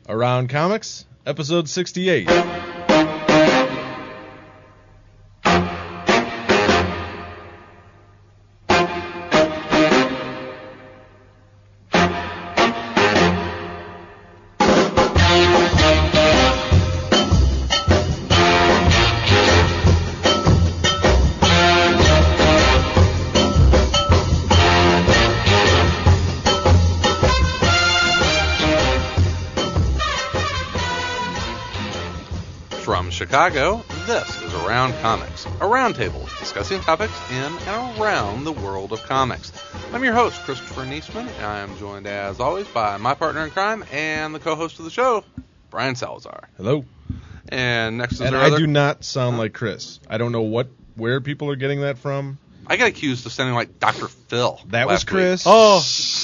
Around Comics, episode 68. Chicago, this is Around Comics, a roundtable discussing topics in and around the world of comics. I'm your host, Christopher Niesman, and I am joined, as always, by my partner in crime and the co-host of the show, Brian Salazar. Hello. And next is and our I other... do not sound like Chris. I don't know where people are getting that from. I got accused of sounding like Dr. Phil. That was Chris. Week. Oh,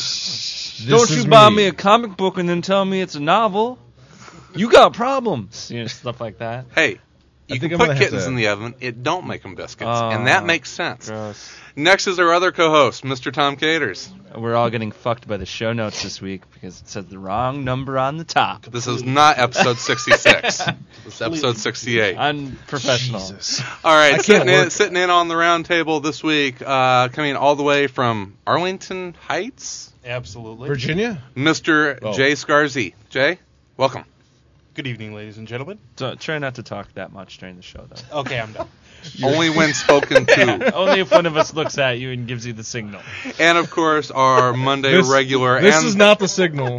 don't you buy me a comic comic book and then tell me it's a novel? You got problems. You know, stuff like that. Hey, you can put kittens in the oven. It don't make them biscuits. And that makes sense. Gross. Next is our other co-host, Mr. Tom Caters. We're all getting fucked by the show notes this week because it says the wrong number on the top. This is not episode 66. This is episode 68. Unprofessional. Jesus. All right, sitting in on the round table this week, coming all the way from Arlington Heights. Absolutely. Virginia? Mr. Jay Scarzy. Jay, welcome. Good evening, ladies and gentlemen. So, try not to talk that much during the show, though. Okay, I'm done. Only when spoken to. Only if one of us looks at you and gives you the signal. And, of course, our Monday regular. This is not the signal.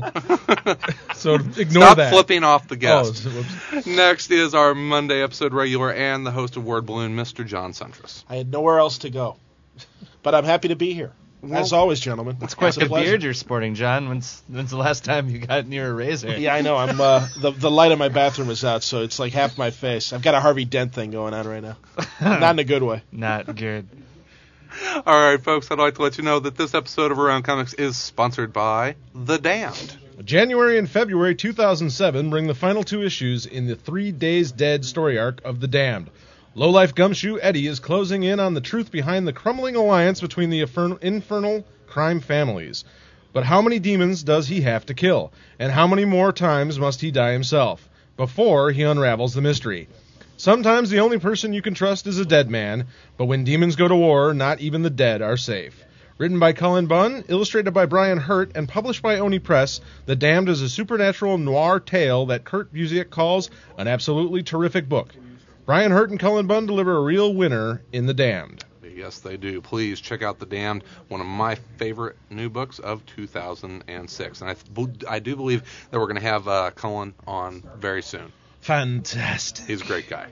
So ignore Stop that. Flipping off the guest. Oh, next is our Monday episode regular and the host of Word Balloon, Mr. John Centris. I had nowhere else to go. But I'm happy to be here. As always, gentlemen. It's quite the beard you're sporting, John. When's the last time you got near a razor? Yeah, I know. I'm the light in my bathroom is out, so it's like half my face. I've got a Harvey Dent thing going on right now. Not in a good way. Not good. All right, folks, I'd like to let you know that this episode of Around Comics is sponsored by The Damned. January and February 2007 bring the final two issues in the 3 Days Dead story arc of The Damned. Lowlife gumshoe Eddie is closing in on the truth behind the crumbling alliance between the infernal crime families. But how many demons does he have to kill? And how many more times must he die himself before he unravels the mystery? Sometimes the only person you can trust is a dead man, but when demons go to war, not even the dead are safe. Written by Cullen Bunn, illustrated by Brian Hurt, and published by Oni Press, The Damned is a supernatural noir tale that Kurt Busiek calls an absolutely terrific book. Brian Hurt and Cullen Bunn deliver a real winner in The Damned. Yes, they do. Please check out The Damned, one of my favorite new books of 2006. And I do believe that we're going to have Cullen on very soon. Fantastic. He's a great guy.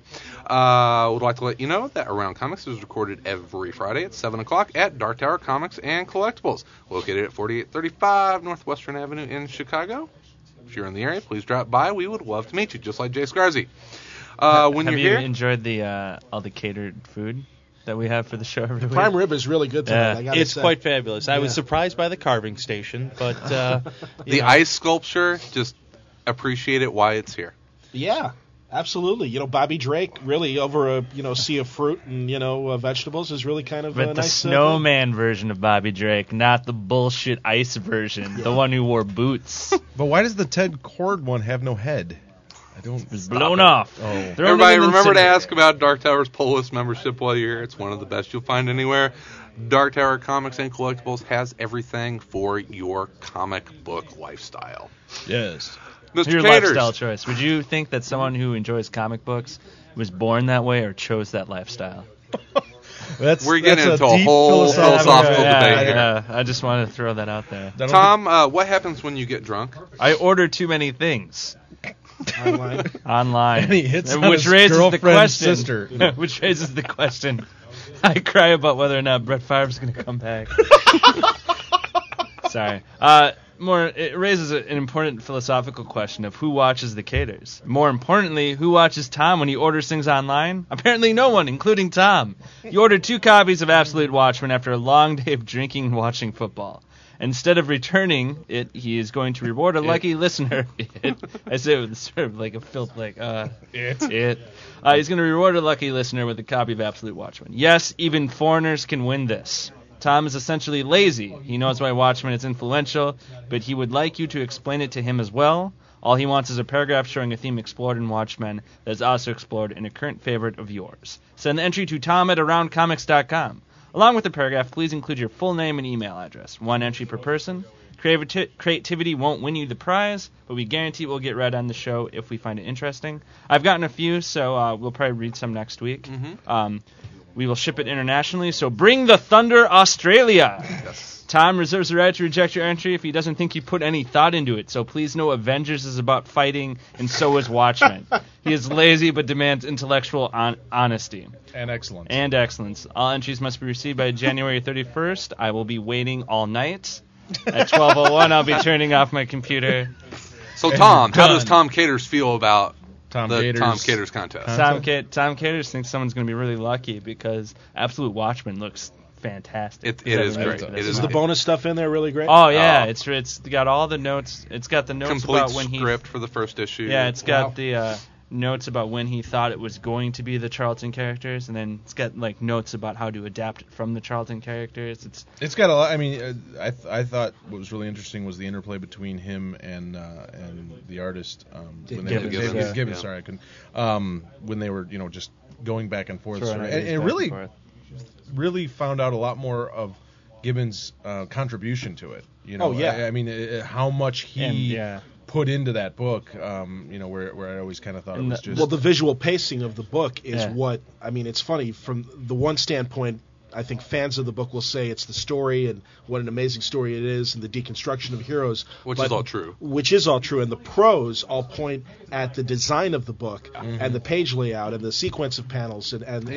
I would like to let you know that Around Comics is recorded every Friday at 7 o'clock at Dark Tower Comics and Collectibles, located at 4835 Northwestern Avenue in Chicago. If you're in the area, please drop by. We would love to meet you, just like Jay Scarzy. When have you're you here, enjoyed the all the catered food that we have for the show every week? Prime rib is really good tonight. I gotta It's say. quite fabulous. I was surprised by the carving station, but the ice sculpture, just appreciate it while it's here. Yeah, absolutely. You know, Bobby Drake really over a sea of fruit and vegetables is really kind of But a the nice. snowman version of Bobby Drake, not the bullshit ice version, the one who wore boots. But why does the Ted Cord one have no head? I don't. It was blown off. Oh. Everybody, remember to ask about Dark Tower's Pull List membership while you're here. It's one of the best you'll find anywhere. Dark Tower Comics and Collectibles has everything for your comic book lifestyle. Yes. Mr. Your Caters. lifestyle choice. Would you think that someone who enjoys comic books was born that way or chose that lifestyle? We're getting into a deep whole philosophical debate here. Yeah, I just wanted to throw that out there. Tom, what happens when you get drunk? I order too many things. Online. And he hits on which his raises the girlfriend's question. sister. Which raises the question. I cry about whether or not Brett Favre's going to come back. Sorry. It raises an important philosophical question of who watches the Caters. More importantly, who watches Tom when he orders things online? Apparently no one, including Tom. He ordered 2 copies of Absolute Watchmen after a long day of drinking and watching football. Instead of returning it, he is going to reward a lucky listener. I say it with sort of like a filth, like, He's going to reward a lucky listener with a copy of Absolute Watchmen. Yes, even foreigners can win this. Tom is essentially lazy. He knows why Watchmen is influential, but he would like you to explain it to him as well. All he wants is a paragraph showing a theme explored in Watchmen that is also explored in a current favorite of yours. Send the entry to tom@aroundcomics.com. Along with the paragraph, please include your full name and email address. 1 entry per person. Creativity won't win you the prize, but we guarantee we'll get read on the show if we find it interesting. I've gotten a few, so we'll probably read some next week. We will ship it internationally, so bring the thunder, Australia! Yes. Tom reserves the right to reject your entry if he doesn't think you put any thought into it, so please know Avengers is about fighting, and so is Watchmen. He is lazy but demands intellectual honesty. And excellence. And excellence. All entries must be received by January 31st. I will be waiting all night. At 12:01, I'll be turning off my computer. So, Tom, how done. does Tom Caters feel about Tom the Caters. Tom Caters contest? Tom Caters thinks someone's going to be really lucky because Absolute Watchmen looks fantastic. It is great. It Is is the great. bonus stuff in there really great? Oh yeah, Oh. it's got all the notes. It's got the notes Complete about when script for the first issue. Yeah, it's got Wow. the notes about when he thought it was going to be the Charlton characters, and then it's got like notes about how to adapt it from the Charlton characters. It's got a lot. I mean, I thought what was really interesting was the interplay between him and the artist. When they Gibbons, David Gibbons, yeah. sorry, I couldn't. When they were, just going back and forth, Throwing sort of. ideas and back really, forth. really found out a lot more of Gibbons' contribution to it. Oh, yeah. I mean, how much he And, yeah. put into that book. Where I always kind of thought it And was the- just. Well, the visual pacing of the book is Yeah. what I mean. It's funny from the one standpoint. I think fans of the book will say it's the story and what an amazing story it is, and the deconstruction of heroes, Which but- is all true. Which is all true, and the pros all point at the design of the book and the page layout and the sequence of panels, and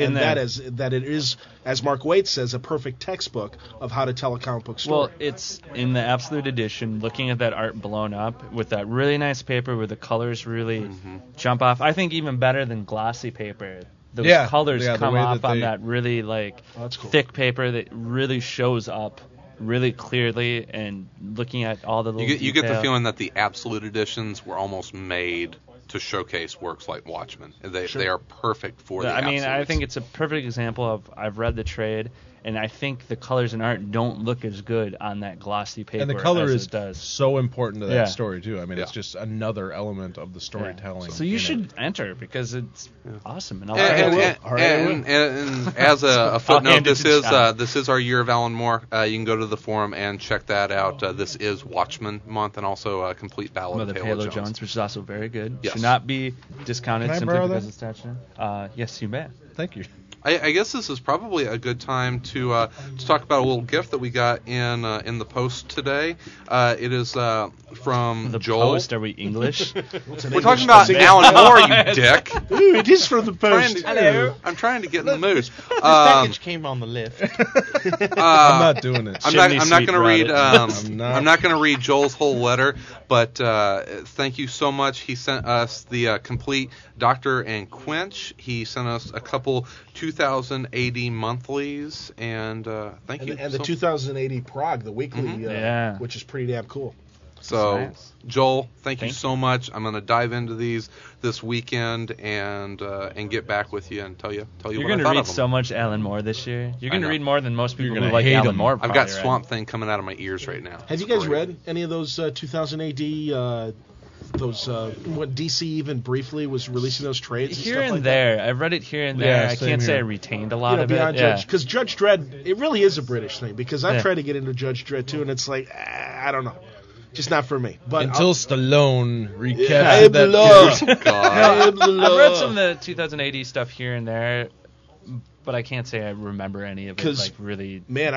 that it is, as Mark Waite says, a perfect textbook of how to tell a comic book story. Well, it's in the Absolute Edition, looking at that art blown up with that really nice paper where the colors really jump off. I think even better than glossy paper. Those Yeah, colors yeah, the come way off that on they- that really that's cool. thick paper that really shows up really clearly, and looking at all the little You get the detail. feeling that the Absolute editions were almost made to showcase works like Watchmen. They are perfect for the I mean, I Absolutes. think it's a perfect example of I've read the trade, and I think the colors and art don't look as good on that glossy paper and the color as is it does. so important to that Yeah. story too. I mean, it's Yeah. just another element of the Yeah. storytelling. So you in should it. enter because it's awesome. And I'll And as a I'll footnote, hand it this to is John. this is our year of Alan Moore. You can go to the forum and check that out. This is Watchmen month, and also a complete ballad Mother of Halo Jones. Jones, which is also very good. Yes. Should not be discounted Can I simply borrow because that? it's touchdown. Yes, you may. Thank you. I guess this is probably a good time to talk about a little gift that we got in the post today. It is from The Joel. Post, are we English? We're talking about Alan Moore, you dick. Ooh, it is from the Trying post. to- I'm trying to get in the mood. The package came on the lift. I'm not doing it. I'm Chimney not sweep going to read. brought I'm I'm not going to read Joel's whole letter, but thank you so much. He sent us the complete Doctor and Quench. He sent us a couple 2000 AD monthlies, and thank you. And the so, 2080 Prague, the weekly, Yeah. which is pretty damn cool. so nice. Joel, thank you Thank so much. I'm going to dive into these this weekend and get back with you and tell you You're what I going to thought read of them. so much Alan Moore this year. You're going to know. read more than most people gonna who like hate Alan him. Moore. I've probably got read. Swamp Thing coming out of my ears right now. Have It's you guys great. read any of those 2000 AD? When DC even briefly was releasing those trades? Here stuff and like there. I've read it here and there. Yeah, I same can't say I here. retained a That? lot You know, of it. beyond Yeah. Judge, because Judge Dredd, it really is a British thing. Because I've Yeah. tried to get into Judge Dredd too, and it's like I don't know, just not for me. But Until Stallone I recaptured am the that law. character. God. I am the I've law. read some of the 2080 stuff here and there, but I can't say I remember any of it 'Cause, like really. Man,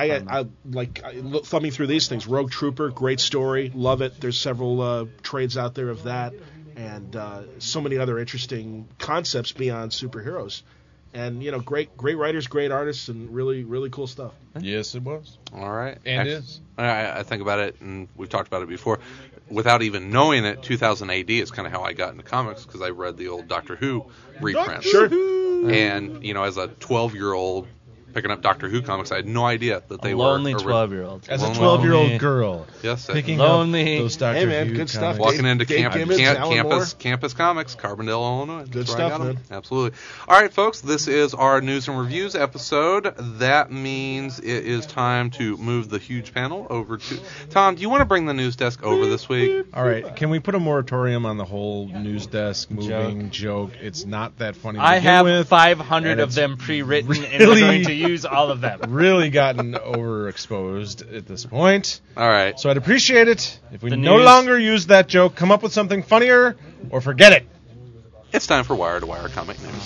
thumbing through these things. Rogue Trooper, great story, love it. There's several trades out there of that, and so many other interesting concepts beyond superheroes. And great writers, great artists, and really, really cool stuff. Yes, it was. All right. And Actually, is. I think about it, and we've talked about it before. Without even knowing it, 2000 AD is kind of how I got into comics because I read the old Doctor Who reprints. Sure. And, as a 12-year-old, picking up Doctor Who comics. I had no idea that they A were lonely 12-year-old. As a Lonely. 12-year-old girl, Yes, picking Lonely. up those Doctor Hey, man, Who good stuff. comics. walking into Dave Gibbons, Alan Moore. campus comics, Carbondale, Illinois. Good That's where I stuff, got 'em. man. Absolutely. All right, folks, this is our news and reviews episode. That means it is time to move the huge panel over to Tom. Do you want to bring the news desk over this week? All right, can we put a moratorium on the whole news desk moving joke? It's not that funny to I begin have with, 500 and of it's them pre-written, and we're really- going to use all of them. really gotten overexposed at this point. All right. So I'd appreciate it if we The no news- longer use that joke. Come up with something funnier or forget it. It's time for Wire to Wire comic news.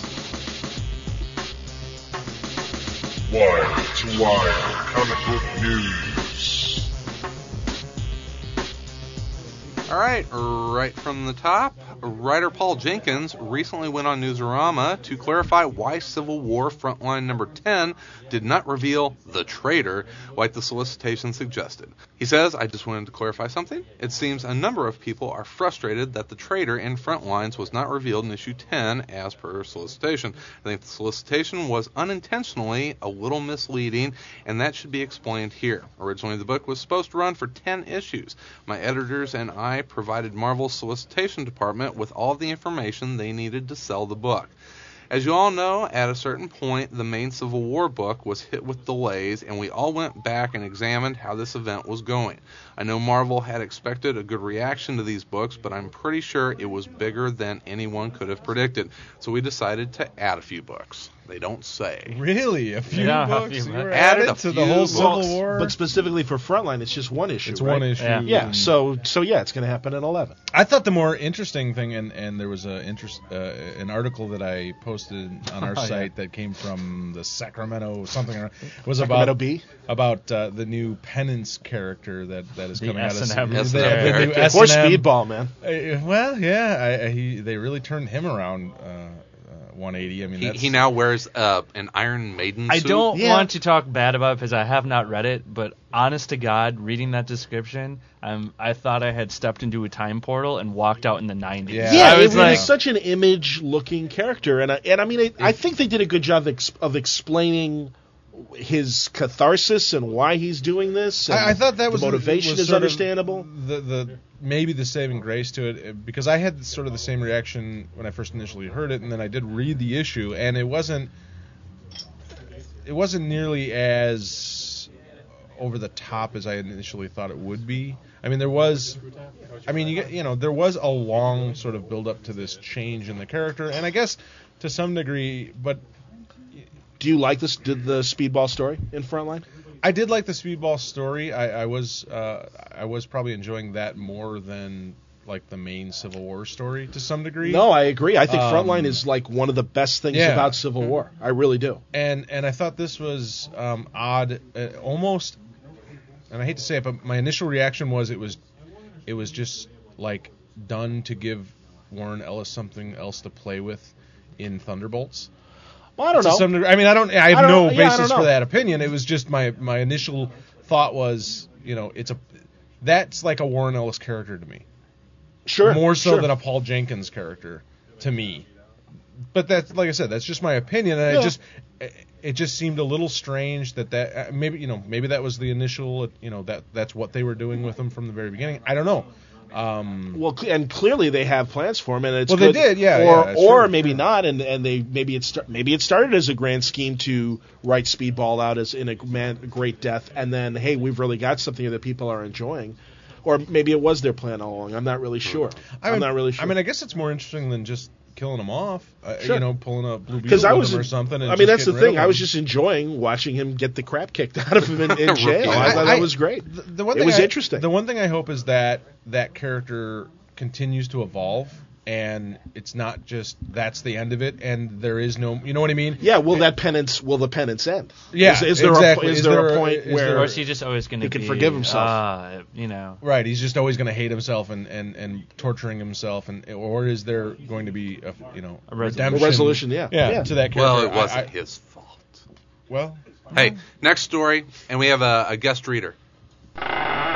Wire to Wire comic book news. All right, right from the top, writer Paul Jenkins recently went on Newsarama to clarify why Civil War Frontline number 10 did not reveal the traitor like the solicitation suggested. He says, I just wanted to clarify something. It seems a number of people are frustrated that the traitor in Frontlines was not revealed in issue 10 as per solicitation. I think the solicitation was unintentionally a little misleading, and that should be explained here. Originally, the book was supposed to run for 10 issues. My editors and I provided Marvel's solicitation department with all the information they needed to sell the book. As you all know, at a certain point, the main Civil War book was hit with delays, and we all went back and examined how this event was going. I know Marvel had expected a good reaction to these books, but I'm pretty sure it was bigger than anyone could have predicted. So we decided to add a few books. They don't say. Really? A few Yeah, a books? few You were books. Added added a to the few whole Civil books. War? But specifically for Frontline, it's just one issue. It's right? one issue. Yeah. Yeah. So yeah, it's going to happen in 11. I thought the more interesting thing, and there was an article that I posted on our site that came from the Sacramento something, was Sacramento about Bee. the new Penance character that is The coming out S&M. of S&M the new character. Or S&M. Speedball, man. Well, yeah, they really turned him around 180. I mean, that's, He now wears an Iron Maiden I suit. don't Yeah. want to talk bad about it because I have not read it, but honest to God, reading that description, I thought I had stepped into a time portal and walked out in the 90s. Yeah. Yeah, I was it like, was such an image-looking character, and I mean, I think they did a good job of explaining his catharsis and why he's doing this. And I thought that was the motivation was is sort of understandable. The maybe the saving grace to it, because I had sort of the same reaction when I first initially heard it, and then I did read the issue, and it wasn't nearly as over the top as I initially thought it would be. I mean, there was a long sort of build up to this change in the character, and I guess to some degree, but Do you like this? Did the Speedball story in Frontline? I did like the Speedball story. I was probably enjoying that more than like the main Civil War story to some degree. No, I agree. I think Frontline is like one of the best things yeah. about Civil War. I really do. And I thought this was odd, almost. And I hate to say it, but my initial reaction was it was just like done to give Warren Ellis something else to play with in Thunderbolts. Well, I don't To know. some degree. I mean, I have don't no know. Yeah, I basis don't for know. that opinion. It was just my initial thought was, that's like a Warren Ellis character to me. Sure. More so sure. than a Paul Jenkins character to me. But that's, like I said, that's just my opinion, and Yeah. it just seemed a little strange that maybe that was the initial, that's what they were doing with him from the very beginning. I don't know. Well, and clearly they have plans for him, and it's Well, they good. did, yeah, Or that's true. maybe not, and they maybe it started as a grand scheme to write Speedball out as in a great death, and then hey, we've really got something that people are enjoying, or maybe it was their plan all along. I'm not really sure. I'm not really sure. I mean, I guess it's more interesting than just killing him off. Sure. Pulling a Blue because Beetle I with was, him or something. And I mean, just that's the getting rid thing. of I was him. just enjoying watching him get the crap kicked out of him in jail. Right. I thought that was great. The one It thing was interesting. The one thing I hope is that character continues to evolve, and it's not just that's the end of it, and there is no, you know what I mean? Yeah. Will the penance end? Yeah, Is there exactly. is there a point is where there- or is he just always going to He can be, forgive himself. Right, he's just always going to hate himself and torturing himself, or is there going to be a redemption, A resolution? Yeah. to that character? Well, it wasn't his fault. Well, Hey, next story, and we have a guest reader. This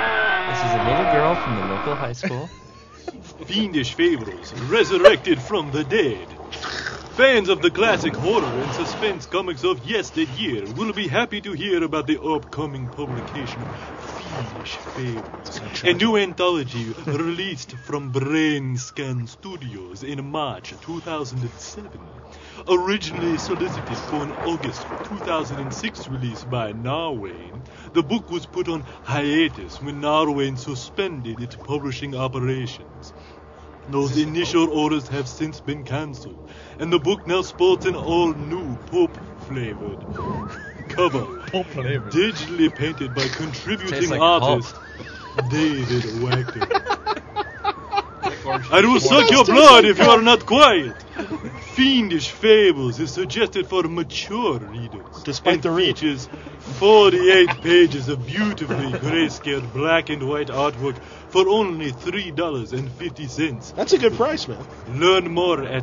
is a little girl from the local high school. Fiendish fables resurrected from the dead. Fans of the classic horror and suspense comics of yesteryear will be happy to hear about the upcoming publication of Fiendish Fables, a new anthology released from Brainscan Studios in March 2007. Originally solicited for an August 2006 release by Narwhal, the book was put on hiatus when Narwhal suspended its publishing operations. Those initial orders have since been cancelled, and the book now sports an all-new pulp-flavored cover, digitally painted by contributing like artist David Wachter. I will suck your blood if you are not quiet. Fiendish Fables is suggested for mature readers. Despite the read. Features 48 pages of beautifully grayscale black and white artwork for only $3.50. That's a good price, man. Learn more at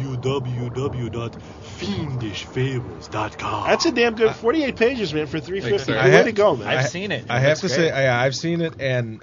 www.fiendishfables.com. That's a damn good 48 pages, man, for $3.50. Thanks, sir. Way to go, man. I've seen it. I have It's to great. say, I've seen it, and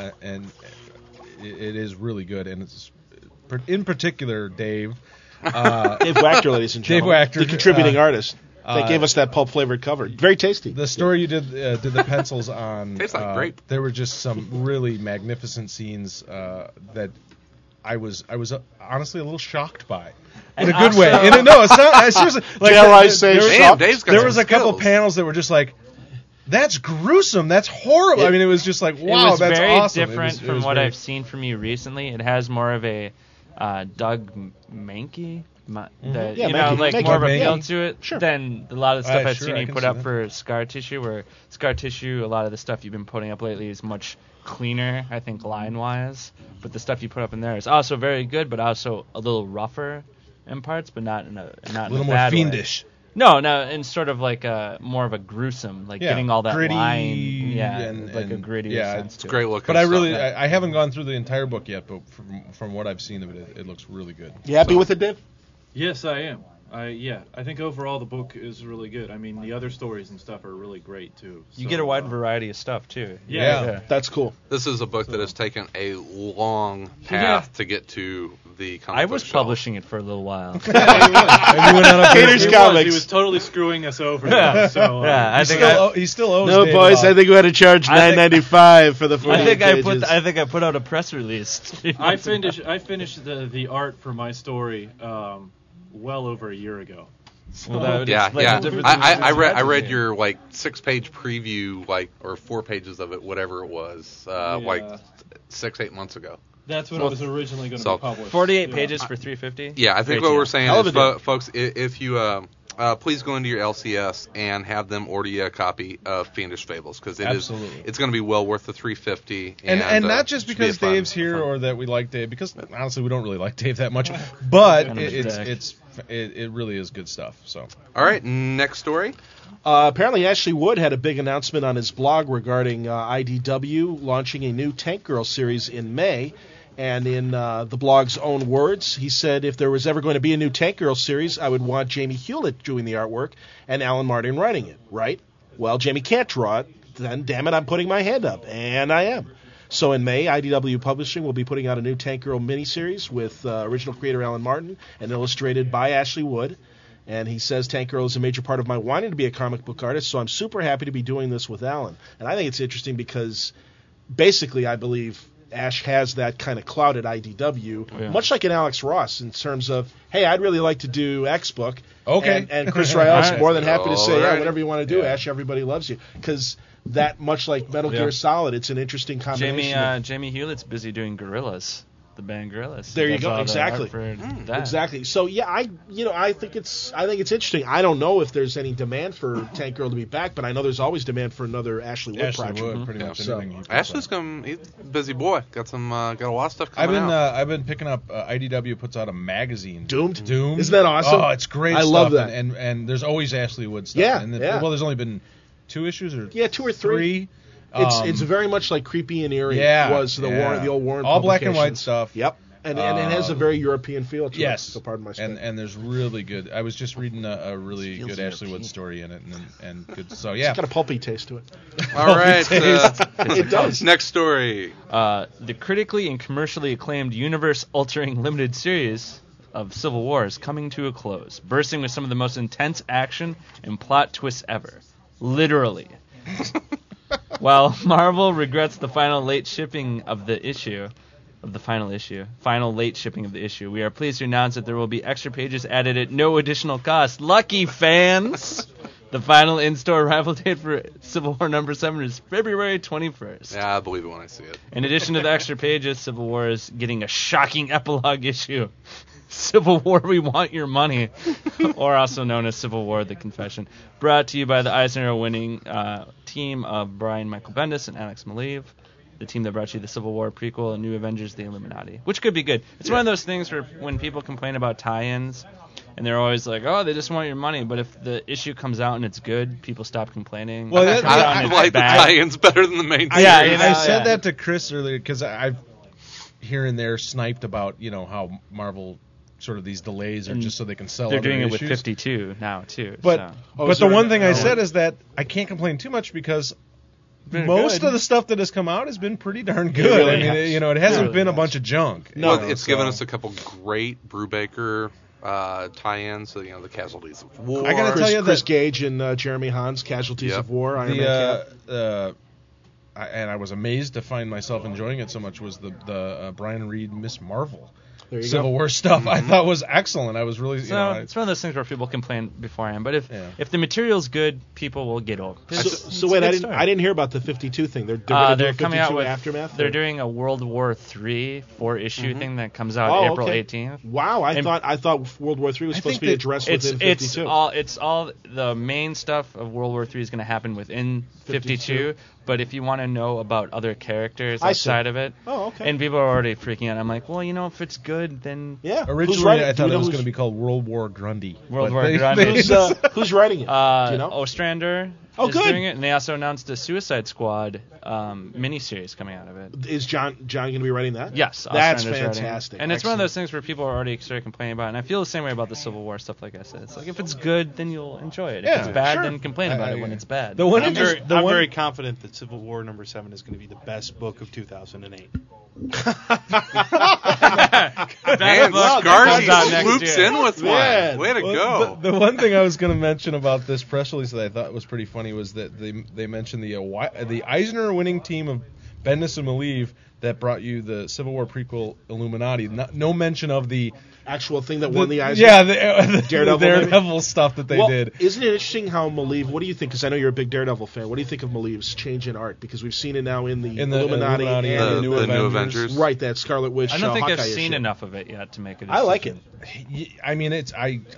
it is really good. And it's in particular, Dave. Dave Wachter, ladies and Dave gentlemen. Wachter, The contributing artist. That gave us that pulp-flavored cover. Very tasty. The story you did the pencils on. Tastes like grape. There were just some really magnificent scenes that I was honestly a little shocked by. In a good way. No, it's not. Seriously, like Dare I say there was- Damn, Dave's got there some was a couple skills. panels that were just like, that's gruesome. That's horrible. I mean, it was just like, wow, it was that's very awesome. different It from was what very- I've seen from you recently. It has more of a Doug Mankey, Yeah, like Mankey. more of a Mankey. feel to it Sure. than a lot of the stuff I've sure, seen I you can put see up that. for Scar Tissue. Where Scar Tissue, a lot of the stuff you've been putting up lately is much cleaner, I think, line-wise. But the stuff you put up in there is also very good, but also a little rougher in parts, but not in a little more fiendish. No, and sort of like more of a gruesome, like Yeah, getting all that gritty line, and- like a and- grittier yeah, sense It's to great it. looking But I stuff. really, I haven't gone through the entire book yet, but from what I've seen of it, it looks really good. You happy with it, Dave? Yes, I am. I think overall the book is really good. I mean, the other stories and stuff are really great too. You So, get a wide variety of stuff too. Yeah. That's cool. This is a book that has taken a long path to get to the comic I book was shelf. publishing it for a little while. And you went on a Haters He Comics. was totally screwing us over. Though, so, Yeah, I he think still, he still owes No, Dave boys, about- I think we had to charge I think- $9.95 for the 48 pages. I think I put out a press release. I finished the art for my story well over a year ago. Well, that would Yeah, explain yeah. the difference I between read the read two. your 6-page preview, or 4 pages of it, whatever it was, Yeah. 6-8 months ago. That's when it was originally going to so be published. 48 Yeah. pages for $3.50. Yeah, I think Great what deal. we're saying Hell of is, a deal. folks, if you please go into your LCS and have them order you a copy of Fiendish Fables, because Absolutely. it's going to be well worth the $3.50. And not just should be a because fun- Dave's here fun- or that we like Dave, because honestly we don't really like Dave that much, but Kind of a dick. it really is good stuff. So All right, next story. Apparently, Ashley Wood had a big announcement on his blog regarding IDW launching a new Tank Girl series in May. And in the blog's own words, he said, if there was ever going to be a new Tank Girl series, I would want Jamie Hewlett doing the artwork and Alan Martin writing it, right? Well, Jamie can't draw it, then damn it, I'm putting my hand up. And I am. So in May, IDW Publishing will be putting out a new Tank Girl miniseries with original creator Alan Martin and illustrated by Ashley Wood. And he says Tank Girl is a major part of my wanting to be a comic book artist, so I'm super happy to be doing this with Alan. And I think it's interesting because basically I believe Ash has that kind of clout at IDW, much like an Alex Ross in terms of, hey, I'd really like to do X book. Okay. And Chris Ryall's Alright. more than happy to say, yeah, Alright. whatever you want to do, Yeah. Ash, everybody loves you. Because that, much like Metal Gear Solid, it's an interesting combination. of- Jamie Hewlett's busy doing Gorillas, the band Gorillas. There you Does go, all the exactly. art for that. Exactly. So yeah, I think it's interesting. I don't know if there's any demand for Tank Girl to be back, but I know there's always demand for another Ashley Wood Ashley project. Wood, pretty much So, anything. he puts Ashley's out. he's a busy boy. Got a lot of stuff I've coming been out. I've been picking up Idw puts out a magazine. Doomed? Doomed. Isn't that awesome? Oh, it's great. I stuff. love that. And there's always Ashley Wood stuff. Yeah, And yeah. Well, there's only been 2 issues or Yeah, 2 or 3. three. It's very much like Creepy and Eerie Yeah, was the yeah. Warren, the old Warren. All black and white publications. stuff. Yep. And it has a very European feel to it. Yes. So pardon my spelling. and there's really good. I was just reading a really Feels good Ashley Wood European. story in it, and good. So yeah. It's got a pulpy taste to it. All right, It does. next story. The critically and commercially acclaimed universe-altering limited series of Civil War is coming to a close, bursting with some of the most intense action and plot twists ever. Literally. While Marvel regrets the final late shipping of the issue, we are pleased to announce that there will be extra pages added at no additional cost. Lucky fans! The final in-store arrival date for Civil War number 7 is February 21st. Yeah, I believe it when I see it. In addition to the extra pages, Civil War is getting a shocking epilogue issue. Civil War, We Want Your Money, or also known as Civil War, The Confession. Brought to you by the Eisner-winning team of Brian Michael Bendis and Alex Maleev, the team that brought you the Civil War prequel and New Avengers, The Illuminati, which could be good. It's one of those things where when people complain about tie-ins, and they're always like, oh, they just want your money. But if the issue comes out and it's good, people stop complaining. Well, I like the tie-ins better than the main series. I said that to Chris earlier because I've here and there sniped about how Marvel sort of these delays are just so they can sell. They're doing it issues. with 52 now too. But the one thing I said is that I can't complain too much because most of the stuff that has come out has been pretty darn good. Really it hasn't been a bunch of junk. No, it's given us a couple great Brubaker tie-ins, so, the Casualties of War. I got to tell you, Chris Gage and Jeremy Hahn's Casualties of War. And I was amazed to find myself enjoying it so much was the Brian Reed Miss Marvel Civil War stuff. I thought was excellent. I was really it's one of those things where people complain beforehand, but if the material's good, people will get over. So wait, I didn't hear about the 52 thing. They're coming out with Aftermath. They're doing a World War III 4-issue thing that comes out April 18th. Wow, I thought World War III was supposed to be addressed within 52. It's all the main stuff of World War III is going to happen within 52. But if you want to know about other characters outside of it, and people are already freaking out, I'm like, well, if it's good, then Originally, I thought it was going to be called World War Grundy. Grundy. Who's writing it? Do you know? Ostrander is doing it, and they also announced a Suicide Squad miniseries coming out of it. Is John going to be writing that? Yes, that's Ostrander's fantastic. And it's one of those things where people are already started complaining about it, and I feel the same way about the Civil War stuff. Like I said, it's like if it's good, then you'll enjoy it. If it's bad, then complain about it when it's bad. I'm very confident that Civil War number 7 is going to be the best book of 2008. Man, Scarzi swoops in with one. Way to go. The one thing I was going to mention about this press release that I thought was pretty funny was that they mentioned the Eisner-winning team of Bendis and Maleev that brought you the Civil War prequel Illuminati. No mention of the actual thing that won the Eisner. Yeah, the Daredevil stuff that they did. Isn't it interesting how Maleev? What do you think? Because I know you're a big Daredevil fan. What do you think of Maleev's change in art? Because we've seen it now in the Illuminati and the New Avengers. Right, that Scarlet Witch. I don't think Hawkeye I've seen issue. enough of it yet to make a decision. I like it. I mean, it's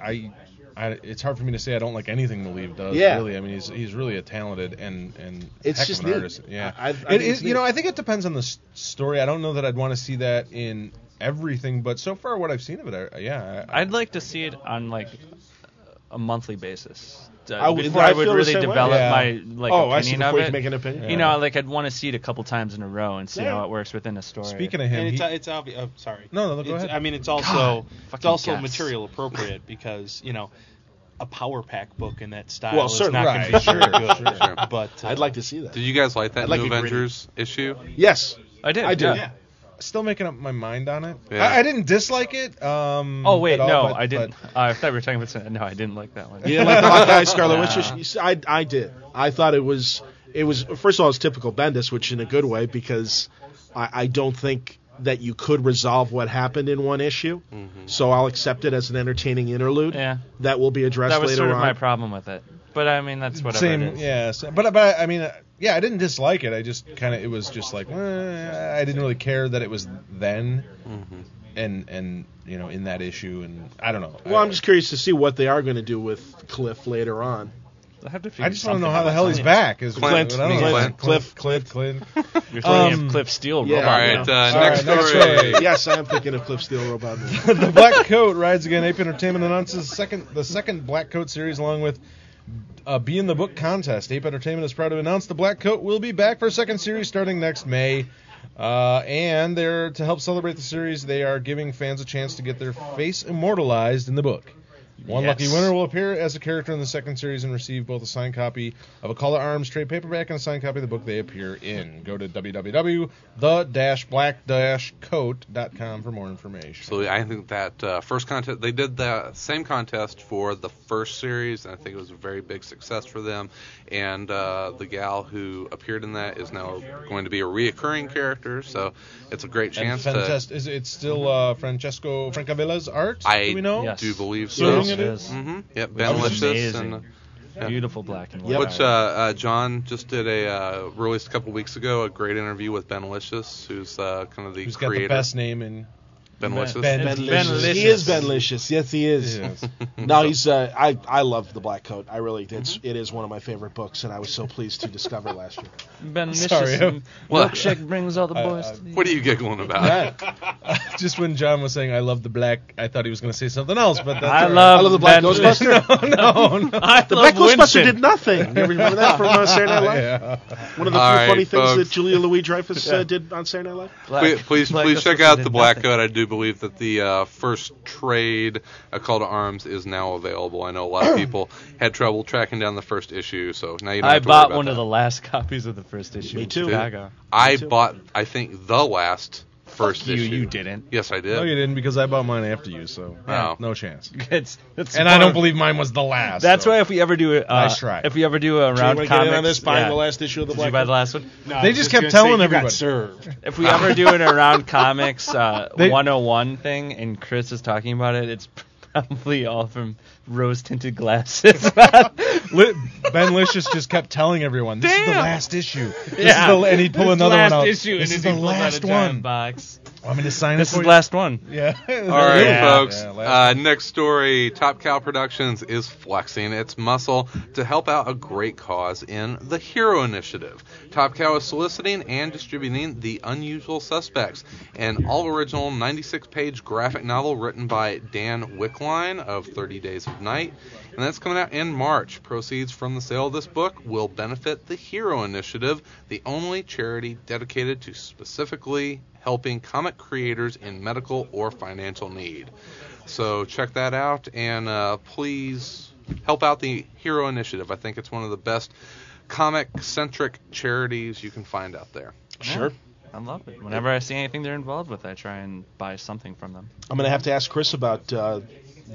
hard for me to say I don't like anything Maleev does. Yeah. Really. I mean, he's really a talented and it's heck just of an neat. artist. Yeah. I think it depends on the story. I don't know that I'd want to see that in everything, but so far what I've seen of it, I'd like to see it on like a monthly basis. I would really develop my opinion I see, of it. You make an opinion. Yeah. I'd want to see it a couple times in a row and see how it works within a story. Speaking of him, and it's obvious. Sorry. No, go ahead. I mean, it's also material appropriate because a power pack book in that style is not going to be very good. Sure. But I'd like to see that. Did you guys like that New Avengers issue? Yes, I did. I did. Yeah. Still making up my mind on it. Yeah. I didn't dislike it. I didn't. I thought we were talking about something. No, I didn't like that one. You didn't like the Hawkeye Scarlet Witch? I did. I thought it was first of all, it's typical Bendis, which in a good way because I don't think that you could resolve what happened in one issue. Mm-hmm. So I'll accept it as an entertaining interlude. Yeah. That will be addressed later on. That was sort of my problem with it. But I mean, that's whatever it is. Yeah. But I mean, I didn't dislike it. I just it was just like, I didn't really care that it was then, and in that issue, and I don't know. Well, I'm just curious to see what they are going to do with Cliff later on. I just want to know how the hell he's back. Clint. Cliff. You're thinking of Cliff Steele. Yeah. Robot All right. Next story. Yes, I am thinking of Cliff Steele Robot. The Black Coat rides again. Ape Entertainment announces the second Black Coat series along with Be in the Book contest. Ape Entertainment is proud to announce the Black Coat will be back for a second series starting next May. And to help celebrate the series, they are giving fans a chance to get their face immortalized in the book. One lucky winner will appear as a character in the second series and receive both a signed copy of a Call to Arms trade paperback and a signed copy of the book they appear in. Go to www.the-black-coat.com for more information. So I think that first contest, they did the same contest for the first series, and I think it was a very big success for them. And the gal who appeared in that is now going to be a reoccurring character, so it's a great chance Is it still Francesco Francavilla's art? Do we know? I do believe so. It is. Mm-hmm. Yep, Benlicious. And beautiful black and white. Which John just did released a couple weeks ago, a great interview with Benlicious, who's kind of the Who's creator. Got the best name in Benlicious. Benlicious. He is Benlicious. Yes, he is. No, he's. I love The Black Coat. I really did. It is one of my favorite books, and I was so pleased to discover last year. Benlicious. Milkshake brings all the boys. What are you giggling about? Just when John was saying I love the black, I thought he was going to say something else, but that's I love the Black Ghostbuster. no. The Black Ghostbuster did nothing. You remember that from Saturday Night Live? Yeah. One of the few funny things that Julia Louis-Dreyfus did on Saturday Night Live. Please check out The Black Coat. I do believe that the first trade, A Call to Arms, is now available. I know a lot of people had trouble tracking down the first issue, so now you don't have to worry about one that. of the last copies of the first issue. Me too. I bought, I think, the last first issue. You didn't. Yes, I did. No, you didn't, because I bought mine after you, so no chance. That's and I don't believe mine was the last. That's why if we ever do nice try. If we ever do a round comics, comics, on this, buy the last issue of the Black Did you buy the last one? No, they just kept telling everybody. Served. If we ever do an around comics 101 thing, and Chris is talking about it, it's probably all from rose-tinted glasses. Benlicious just kept telling everyone, "This is the last issue." And he'd pull another one out. Issue, this and is the last one. Box. Want me to sign This it for is you? last one. Yeah. All right, folks. Yeah, next story. Top Cow Productions is flexing its muscle to help out a great cause in the Hero Initiative. Top Cow is soliciting and distributing The Unusual Suspects, an all-original 96-page graphic novel written by Dan Wickline of 30 Days of Night, and that's coming out in March. Proceeds from the sale of this book will benefit the Hero Initiative, the only charity dedicated to specifically helping comic creators in medical or financial need. So check that out, and please help out the Hero Initiative. I think it's one of the best comic-centric charities you can find out there. Sure. I love it. Whenever I see anything they're involved with, I try and buy something from them. I'm going to have to ask Chris about the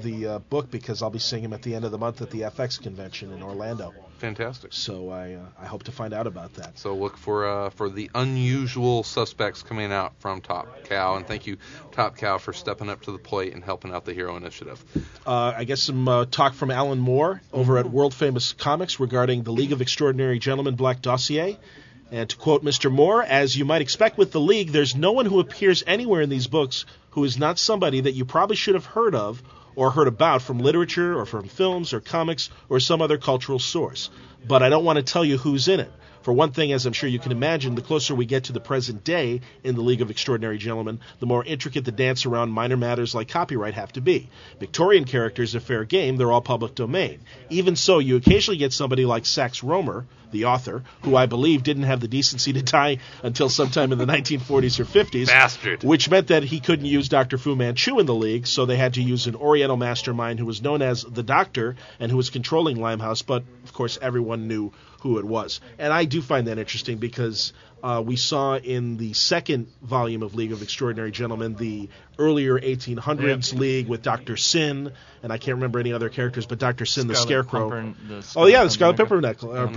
book, because I'll be seeing him at the end of the month at the FX convention in Orlando. Fantastic. So I hope to find out about that. So look for The Unusual Suspects coming out from Top Cow, and thank you, Top Cow, for stepping up to the plate and helping out the Hero Initiative. I guess some talk from Alan Moore over at World Famous Comics regarding the League of Extraordinary Gentlemen Black Dossier. And to quote Mr. Moore, "As you might expect with the League, there's no one who appears anywhere in these books who is not somebody that you probably should have heard of or heard about from literature or from films or comics or some other cultural source. But I don't want to tell you who's in it. For one thing, as I'm sure you can imagine, the closer we get to the present day in the League of Extraordinary Gentlemen, the more intricate the dance around minor matters like copyright have to be. Victorian characters are fair game, they're all public domain. Even so, you occasionally get somebody like Sax Rohmer, the author, who I believe didn't have the decency to die until sometime in the 1940s or 50s. Bastard. Which meant that he couldn't use Dr. Fu Manchu in the League, so they had to use an Oriental mastermind who was known as the Doctor and who was controlling Limehouse, but of course everyone knew who it was. And I do find that interesting because we saw in the second volume of League of Extraordinary Gentlemen the earlier 1800s League with Dr. Sin, and I can't remember any other characters, but Dr. Sin, the Scarecrow. The Scarlet Pimpernel.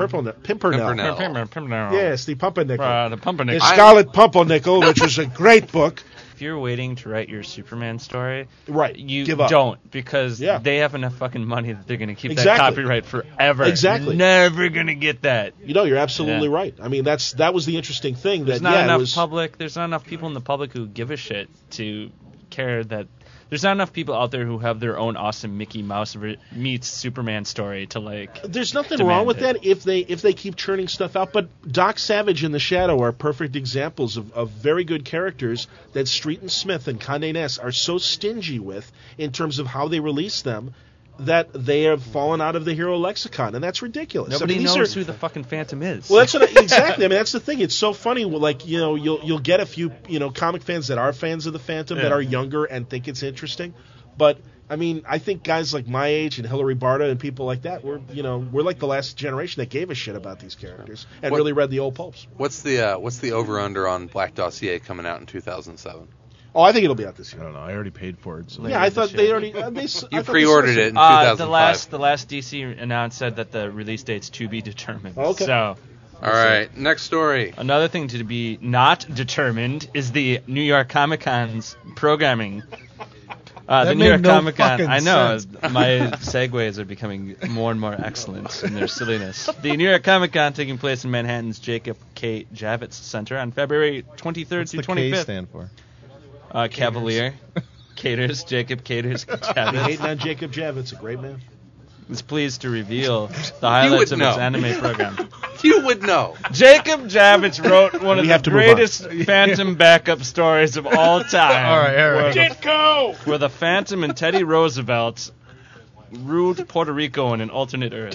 Pimpernel. Yes, the Pumpernickel. The Pumpernickel. The Scarlet Pumpernickel, which was a great book. If you're waiting to write your Superman story, right, you give up. Don't, because they have enough fucking money that they're going to keep that copyright forever. Exactly. You're never going to get that. You know, you're absolutely right. I mean, that was the interesting thing. There's not enough people in the public who give a shit to care that. There's not enough people out there who have their own awesome Mickey Mouse meets Superman story to like. There's nothing wrong with that if they keep churning stuff out. But Doc Savage and the Shadow are perfect examples of very good characters that Street and Smith and Condé Nast are so stingy with in terms of how they release them, that they have fallen out of the hero lexicon, and that's ridiculous. Nobody knows who the fucking Phantom is. Well, that's exactly. I mean, that's the thing. It's so funny. Like, you'll get a few comic fans that are fans of the Phantom that are younger and think it's interesting, but I mean, I think guys like my age and Hilary Barta and people like that, we're like the last generation that gave a shit about these characters and really read the old pulps. What's the over/under on Black Dossier coming out in 2007? Oh, I think it'll be out this year. I don't know. I already paid for it. So yeah, I thought they already. You pre-ordered it in 2005. The last DC announced said that the release date's to be determined. Okay. So. All right, next story. Another thing to be not determined is the New York Comic Con's programming. The New York Comic Con. I know my segues are becoming more and more excellent in their silliness. The New York Comic Con taking place in Manhattan's Jacob K. Javits Center on February 23rd What's through the 25th. K stand for? Cavalier. Caters. Jacob Caters Javits. Hating on Jacob Javits, a great man. Is pleased to reveal the highlights of its anime program. You would know. Jacob Javits wrote one of the greatest Phantom backup stories of all time. All right. Ditko! Where the Phantom and Teddy Roosevelt ruled Puerto Rico in an alternate Earth.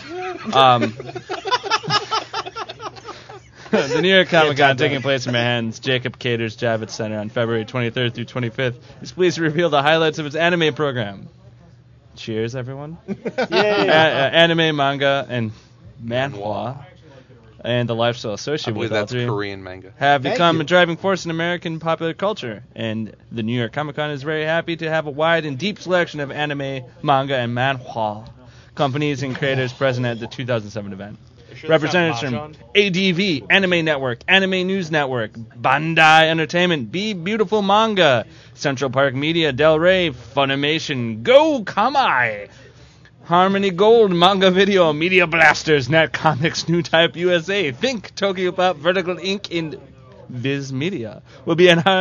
The New York Comic Con taking place in Manhattan's Jacob Caters Javits Center on February 23rd through 25th is pleased to reveal the highlights of its anime program. Cheers, everyone. Anime, manga, and manhwa, and the lifestyle associated with all three Korean manga have become a driving force in American popular culture, and the New York Comic Con is very happy to have a wide and deep selection of anime, manga, and manhwa companies and creators present at the 2007 event. Representatives from ADV, Anime Network, Anime News Network, Bandai Entertainment, Be Beautiful Manga, Central Park Media, Del Rey, Funimation, Go Kamai, Harmony Gold, Manga Video, Media Blasters, Net Comics, New Type USA, Think, Tokyo Pop, Vertical Inc., and Viz Media will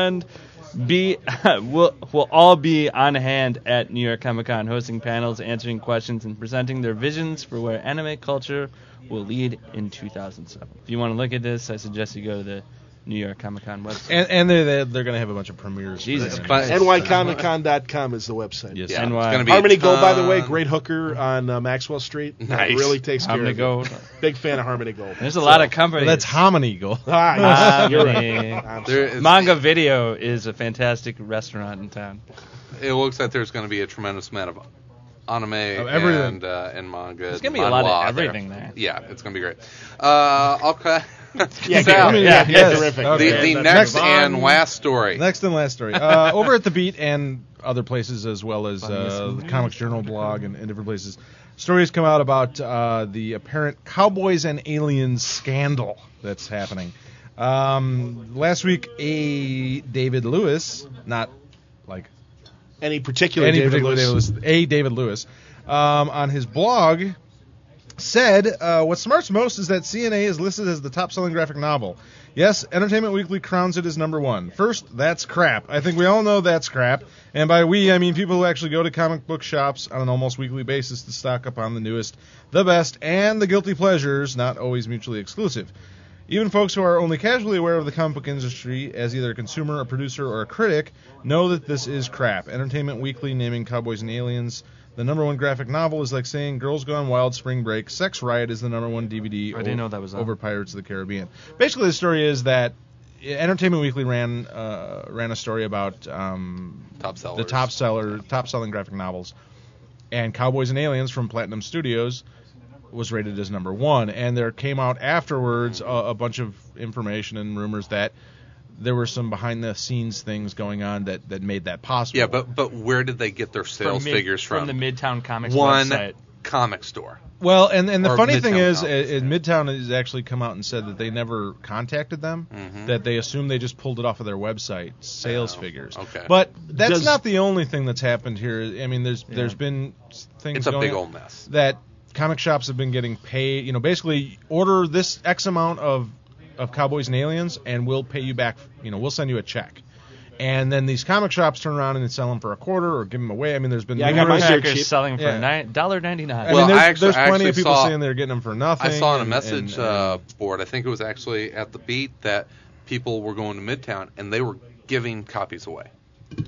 all be on hand at New York Comic Con, hosting panels, answering questions, and presenting their visions for where anime culture will lead in 2007. If you want to look at this, I suggest you go to the New York Comic Con website. And they're going to have a bunch of premieres. Jesus Christ. NYComicCon.com is the website. Yes. Yeah. It's gonna be Harmony Gold, by the way, great hooker on Maxwell Street. Nice. Really takes care Harmony of Gold. it. Big fan of Harmony Gold. There's a lot of companies. Well, that's Hominy Gold. Yes, you're right. Manga Video is a fantastic restaurant in town. It looks like there's going to be a tremendous amount of anime and manga. There's going to be a lot of everything there. Yeah, it's going to be great. Okay. Terrific. Okay. The next and last story. Next and last story. Over at The Beat and other places, as well as the Comics Journal blog and different places, stories come out about the apparent Cowboys and Aliens scandal that's happening. Last week, David Lewis, not like any particular David Lewis, on his blog said, what smarts most is that CNA is listed as the top-selling graphic novel. Yes, Entertainment Weekly crowns it as number one. First, that's crap. I think we all know that's crap. And by we, I mean people who actually go to comic book shops on an almost weekly basis to stock up on the newest, the best, and the guilty pleasures, not always mutually exclusive. Even folks who are only casually aware of the comic book industry as either a consumer, a producer, or a critic know that this is crap. Entertainment Weekly naming Cowboys and Aliens the number one graphic novel is like saying Girls Gone Wild Spring Break, Sex Riot is the number one DVD over Pirates of the Caribbean. Basically, the story is that Entertainment Weekly ran a story about the top-selling graphic novels, and Cowboys and Aliens from Platinum Studios was rated as number one, and there came out afterwards a bunch of information and rumors that there were some behind-the-scenes things going on that made that possible. Yeah, but where did they get their sales figures from? From the Midtown Comics website. One comic store. Well, and the funny thing is, Comics. Midtown has actually come out and said that they never contacted them, that they assume they just pulled it off of their website, sales figures. Okay. But that's not the only thing that's happened here. I mean, there's been things It's a going big on old mess. that comic shops have been getting paid, basically order this X amount of Cowboys and Aliens, and we'll pay you back, we'll send you a check. And then these comic shops turn around and sell them for a quarter or give them away. I mean, there's been packers selling for $1.99. Well, there's plenty of people saying they're getting them for nothing. I saw on a message board, I think it was actually at the Beat, that people were going to Midtown and they were giving copies away.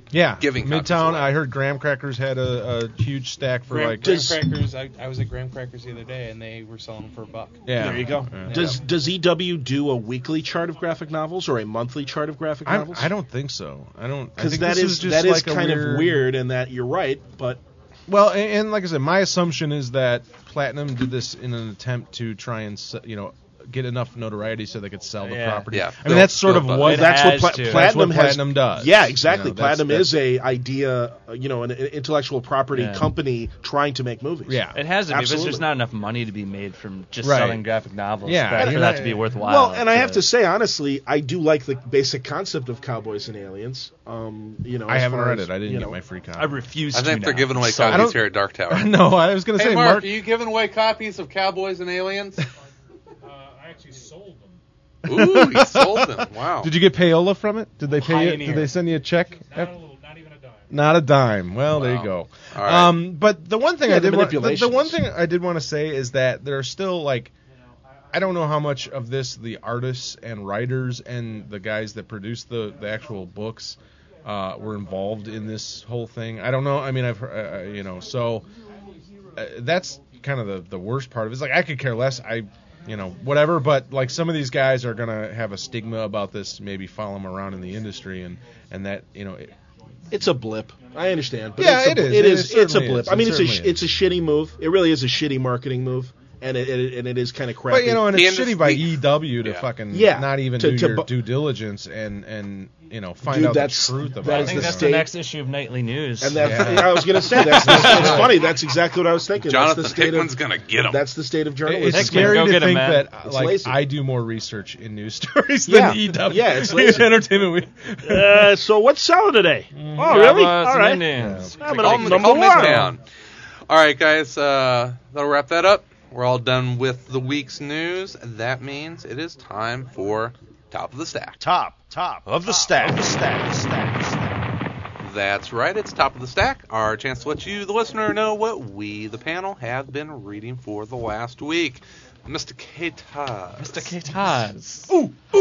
giving copies Midtown. away. I heard Graham Crackers had a huge stack for Graham like. Crackers. I was at Graham Crackers the other day, and they were selling them for $1. Yeah, There you go. Yeah. Does EW do a weekly chart of graphic novels or a monthly chart of graphic novels? I don't think so. I don't. Because that is just kind of weird, and that you're right, but. Well, and like I said, my assumption is that Platinum did this in an attempt to try and get enough notoriety so they could sell the property. Yeah, I mean that's sort of what Platinum does. Yeah, exactly. Platinum is a idea, an intellectual property company trying to make movies. Yeah, it has to be, because there's not enough money to be made from just selling graphic novels. For that to be worthwhile. Well, and I have to say honestly, I do like the basic concept of Cowboys and Aliens. I haven't read it. I didn't get my free copy. I refuse. I think they're giving away copies here at Dark Tower. No, I was going to say, Mark, are you giving away copies of Cowboys and Aliens? I actually sold them. Ooh, he sold them. Wow. Did you get payola from it? Did they pay you? Did they send you a check? Not even a dime. Not a dime. Well, there you go. All right. But the one thing the one thing I did want to say is that there are still I don't know how much of this the artists and writers and the guys that produce the actual books were involved in this whole thing. I don't know. I mean, I've heard, so that's kind of the worst part of it. It's I could care less. Whatever. But some of these guys are gonna have a stigma about this, maybe follow them around in the industry, and that it's a blip. I understand. But it is. It's a blip. I mean, it's a shitty move. It really is a shitty marketing move. And it is kind of crappy. But and it's shitty by EW to fucking not even do your due diligence and find out the truth about it. I think that's the next issue of Nightly News. And I was going to say it's funny. That's exactly what I was thinking. Jonathan Hickman's going to get him. That's the state of journalism. It's scary to think that I do more research in news stories than EW. Yeah, it's lazy. Entertainment Week. So what's selling today? Oh, really? All right. I'm number one. Down. All right, guys. That'll wrap that up. We're all done with the week's news. That means it is time for Top of the Stack. Top of the stack. That's right. It's Top of the Stack. Our chance to let you, the listener, know what we, the panel, have been reading for the last week. Mr. K-Taz.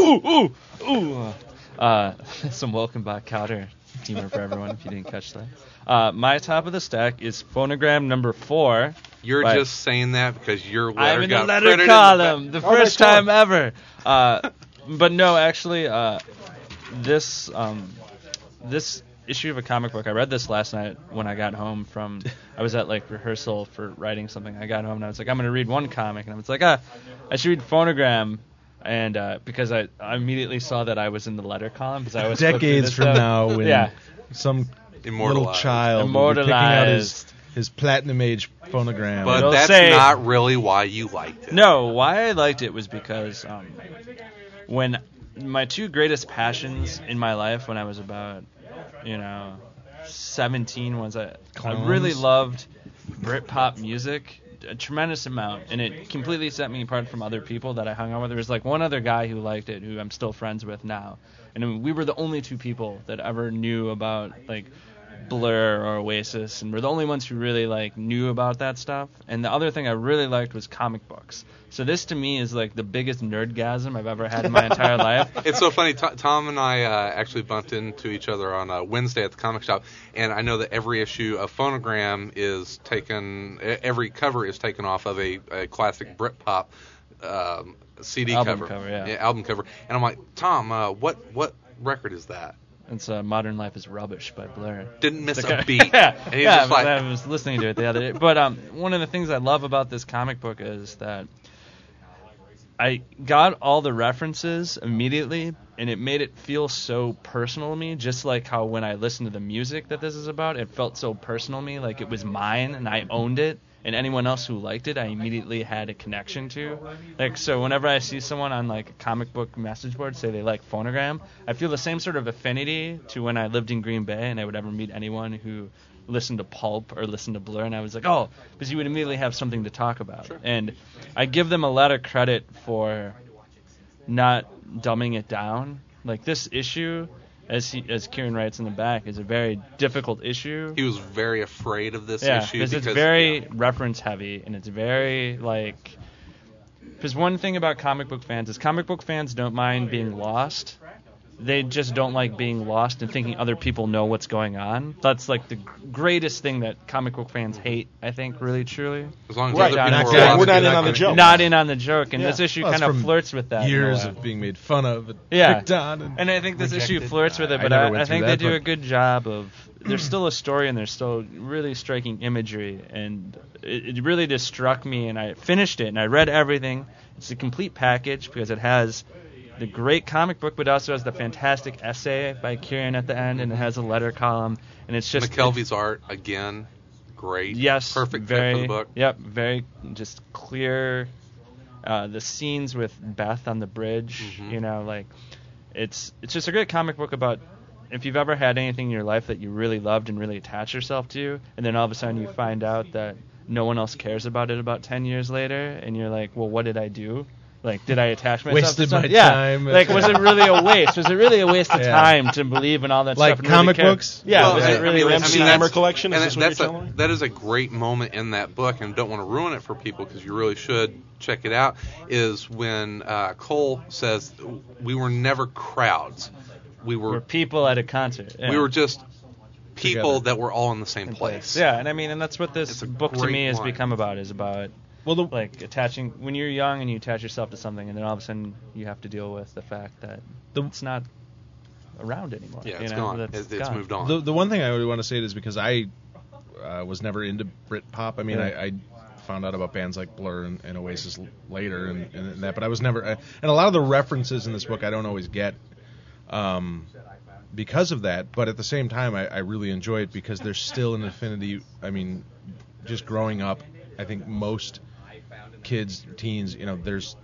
Ooh. Some welcome back counter humor for everyone if you didn't catch that. My top of the stack is phonogram number 4. You're just saying that because your letter I'm in got the letter printed column. The first time ever. But no, actually, this issue of a comic book, I read this last night when I got home from, I was at rehearsal for writing something. I got home and I was like, I'm going to read one comic. And I was like, I should read Phonogram. And because I immediately saw that I was in the letter column. Because I was decades from now when some little child will be picking out his platinum age phonogram. But that's not really why you liked it. No, why I liked it was because when my two greatest passions in my life when I was about 17 was I really loved Britpop music a tremendous amount, and it completely set me apart from other people that I hung out with. There was one other guy who liked it, who I'm still friends with now, and we were the only two people that ever knew about Blur or Oasis, and we're the only ones who really knew about that stuff. And the other thing I really liked was comic books. So this to me is the biggest nerdgasm I've ever had in my entire life. It's so funny. Tom and I actually bumped into each other on Wednesday at the comic shop, and I know that every issue of Phonogram is taken, every cover is taken off of a classic Britpop CD album cover. Yeah, album cover. And I'm like, Tom, what record is that? It's Modern Life is Rubbish by Blur. Didn't miss a beat. And he's just I was listening to it the other day. But one of the things I love about this comic book is that I got all the references immediately, and it made it feel so personal to me, just like how when I listened to the music that this is about, it felt so personal to me, like it was mine, and I owned it. And anyone else who liked it, I immediately had a connection to. So whenever I see someone on a comic book message board say they like Phonogram, I feel the same sort of affinity to when I lived in Green Bay and I would ever meet anyone who listened to Pulp or listened to Blur, and I was like, oh, because you would immediately have something to talk about. Sure. And I give them a lot of credit for not dumbing it down. This issue, as Kieran writes in the back, is a very difficult issue. He was very afraid of this issue because it's very reference heavy, and it's very because one thing about comic book fans is comic book fans don't mind being lost, they just don't like being lost and thinking other people know what's going on. That's like the greatest thing that comic book fans hate, I think, really, truly. As long as Right. other people We're not in on the joke. Not in on the joke, and Yeah. this issue Well, it's kind of from flirts with that. in a Years way. of being made fun of. Yeah. Picked on And I think this issue rejected. flirts with it, I but never I went think through they that, do but- a good job of. There's still a story and there's still really striking imagery, and it really just struck me. And I finished it and I read everything. It's a complete package because it has the great comic book, but also has the fantastic essay by Kieran at the end, and it has a letter column, and it's just McKelvey's art again, great. Yes, perfect very, fit for the book. Yep, very just clear. The scenes with Beth on the bridge, Mhm. you know, like it's just a great comic book about if you've ever had anything in your life that you really loved and really attached yourself to, and then all of a sudden you find out that no one else cares about it about 10 years later, and you're like, well, what did I do? Like, did I attach myself Wasted to something? my time. Like, was it really a waste? Was it really a waste of Yeah. time to believe in all that Like stuff? and really comic care? books? Yeah, Well, was it really the a MC waste? Hammer collection? Is And this what you're that's telling me? that is a great moment in that book, and don't want to ruin it for people because you really should check it out, is when Cole says, we were never crowds. We We're were people at a concert. Yeah. we were just people Together. that were all in the same place. Yeah, and I mean, and that's what this It's a book to great me has line. become about, is about like attaching when you're young and you attach yourself to something, and then all of a sudden you have to deal with the fact that it's not around anymore. Yeah, you it's know, gone. that It's gone. moved on. The one thing I would want to say is because I was never into Britpop. I mean, Yeah. I found out about bands like Blur and Oasis later and that, but I was never. And a lot of the references in this book I don't always get because of that. But at the same time, I really enjoy it because there's still an affinity. I mean, just growing up, I think most kids, teens, you know, there's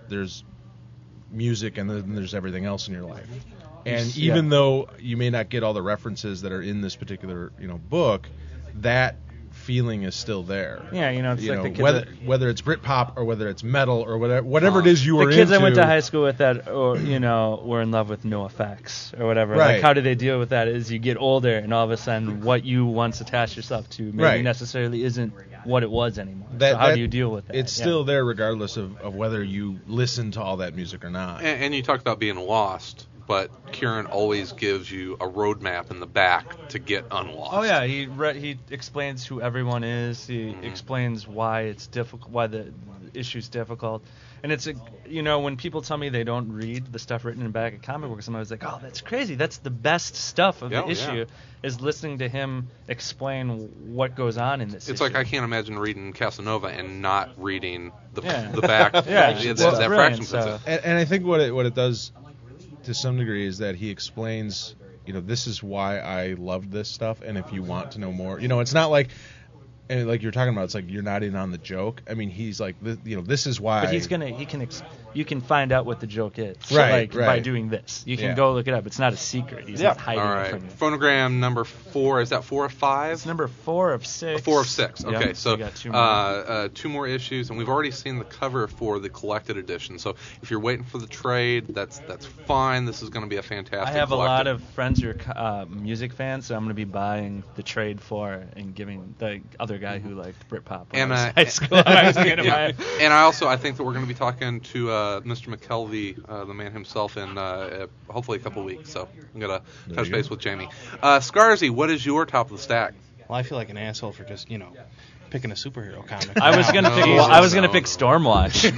music and then there's everything else in your life. And even though you may not get all the references that are in this particular, book, that feeling is still there. Yeah, it's like the kids whether it's Britpop or whether it's metal or whatever it is you were the kids into. I went to high school with that, or were in love with NoFX or whatever. Right. Like, how do they deal with that? Is you get older and all of a sudden what you once attached yourself to maybe Right. necessarily isn't what it was anymore. So how do you deal with that? It's still there regardless of whether you listen to all that music or not. And you talked about being lost, but Kieran always gives you a roadmap in the back to get unlost. Oh yeah, he explains who everyone is. He explains why it's difficult, why the issue's difficult, and it's when people tell me they don't read the stuff written in back of comic books, I'm always like, oh, that's crazy. That's the best stuff of the issue is listening to him explain what goes on in this. It's issue. like I can't imagine reading Casanova and not reading the Yeah. the back. Yeah, that well, fraction brilliant, puts so- it. And I think what it does to some degree is that he explains, this is why I loved this stuff, and if you want to know more, it's not like, and like you're talking about, it's like you're not in on the joke. I mean, he's like, this is why. But you can find out what the joke is, Right, by right. doing this. You can Yeah. go look it up. It's not a secret. He's not hiding All it right. from you. Phonogram number 4. Is that 4 of 5? It's number 4 of 6. 4 of 6. Okay, Yep, so we got 2 more. 2 more issues, and we've already seen the cover for the collected edition. So if you're waiting for the trade, that's fine. This is going to be a fantastic. I have a collected. lot of friends who are music fans, so I'm going to be buying the trade for and giving the other guy who liked Britpop when I was in high school. I was gonna buy. And I think that we're going to be talking to Mr. McKelvey, the man himself, in hopefully a couple of weeks. So I'm going to touch base with Jamie. Scarzy, what is your top of the stack? Well, I feel like an asshole for just, picking a superhero comic. I was gonna pick Stormwatch.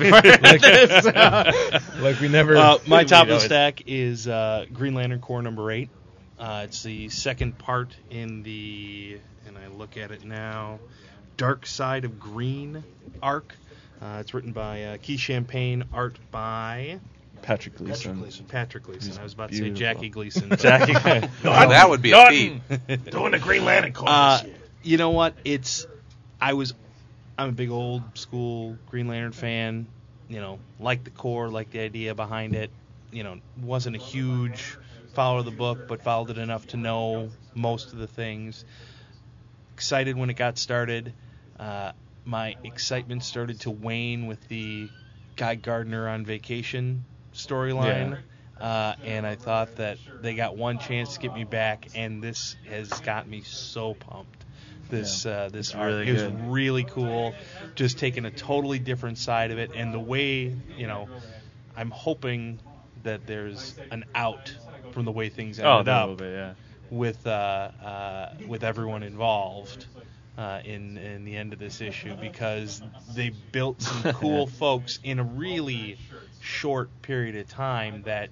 Like we never. My top of the stack is Green Lantern Corps number 8. It's the second part in the, and I look at it now, Dark Side of Green arc. It's written by Keith Champagne, art by Patrick Gleason. Patrick Gleason. I was about to say Beautiful. Jackie Gleason. That would be a feat. Doing the Green Lantern Corps. You know what? I'm a big old school Green Lantern fan. Like the core, like the idea behind it. Wasn't a huge follower of the book, but followed it enough to know most of the things. Excited when it got started. My excitement started to wane with the Guy Gardner on vacation storyline. And I thought that they got one chance to get me back, and this has got me so pumped. This arc really is good. really cool. Just taking a totally different side of it, and the way, I'm hoping that there's an out from the way things ended a up little bit, yeah. with everyone involved in the end of this issue, because they built some cool folks in a really short period of time that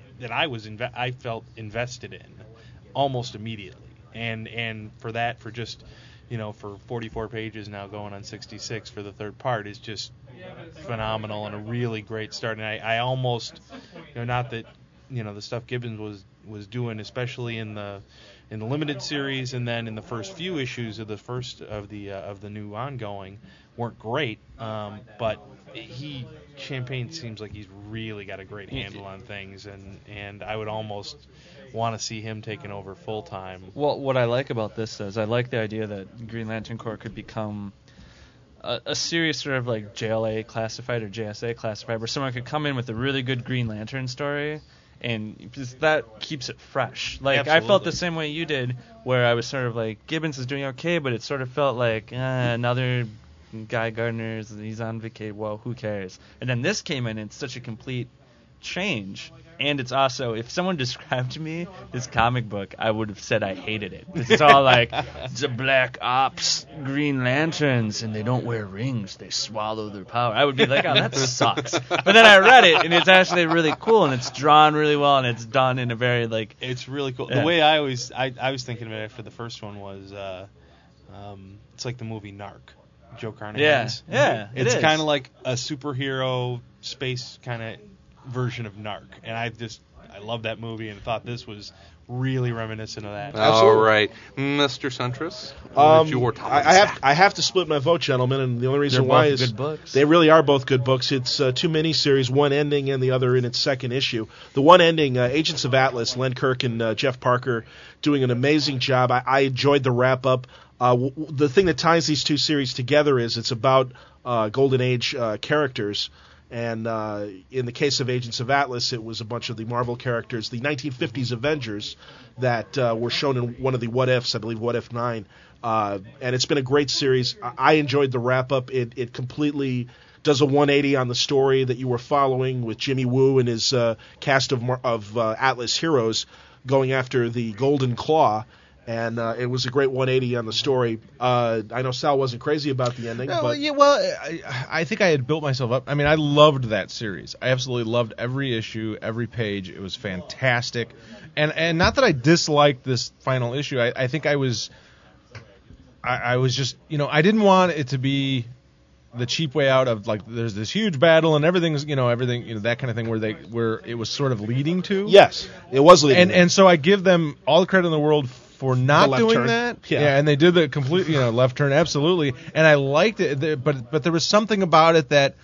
I felt invested in almost immediately, and for just for 44 pages now going on 66 for the third part is just phenomenal and a really great start. And I almost, not that the stuff Gibbons was doing, especially in the limited series and then in the first few issues of the new ongoing, weren't great, but Champagne seems like he's really got a great handle on things, and I would almost want to see him taking over full time. Well, what I like about this is I like the idea that Green Lantern Corps could become a series sort of like JLA classified or JSA classified, where someone could come in with a really good Green Lantern story, and just that keeps it fresh. Like, Absolutely. I felt the same way you did, where I was sort of like, Gibbons is doing okay, but it sort of felt like another Guy Gardner's, he's on vacation, well, who cares? And then this came in, and it's such a complete change. And it's also, if someone described to me this comic book, I would have said I hated it. It's all like, the Black Ops Green Lanterns, and they don't wear rings, they swallow their power. I would be like, oh, that sucks. But then I read it, and it's actually really cool, and it's drawn really well, and it's done in a very, like... It's really cool. Yeah. The way I was thinking of it for the first one was, it's like the movie Narc. Joe Carnahan's. Yeah, it it's is. kind of like a superhero space kind of version of Narc, and I love that movie and thought this was really reminiscent of that. All right, Mr. Centris, what is your top? I have to split my vote, gentlemen, and the only reason They're why both is good books. they really are both good books. It's two miniseries, one ending and the other in its second issue. The one ending, Agents of Atlas, Len Kirk and Jeff Parker doing an amazing job. I enjoyed the wrap up. The thing that ties these two series together is it's about Golden Age characters. And in the case of Agents of Atlas, it was a bunch of the Marvel characters, the 1950s Avengers, that were shown in one of the What Ifs, I believe What If 9. And it's been a great series. I enjoyed the wrap-up. It completely does a 180 on the story that you were following with Jimmy Woo and his cast of Atlas heroes going after the Golden Claw. And it was a great 180 on the story. I know Sal wasn't crazy about the ending. But I think I had built myself up. I mean, I loved that series. I absolutely loved every issue, every page. It was fantastic. And not that I disliked this final issue. I think I was just, I didn't want it to be the cheap way out of, like, there's this huge battle and everything's, that kind of thing where it was sort of leading to. Yes, it was leading. And so I give them all the credit in the world for not doing turn. that. Yeah, and they did the complete, left turn, absolutely. And I liked it, but there was something about it that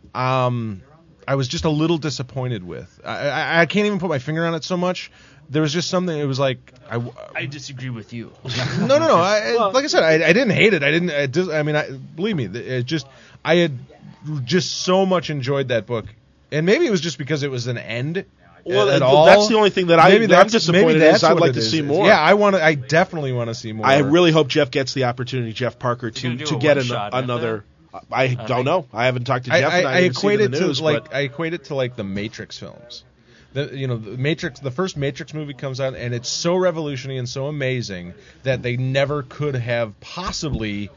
I was just a little disappointed with. I can't even put my finger on it so much. There was just something. It was like I disagree with you. No. Like I said, I didn't hate it. Believe me, I had just so much enjoyed that book, and maybe it was just because it was an end. Well, at all. that's the only thing that I'm disappointed in. I'd like to see more. Yeah, I definitely want to see more. I really hope Jeff gets the opportunity, Jeff Parker, to get another. I don't know. I haven't talked to Jeff. I equate it to like the Matrix films. The Matrix, the first Matrix movie comes out, and it's so revolutionary and so amazing that they never could have possibly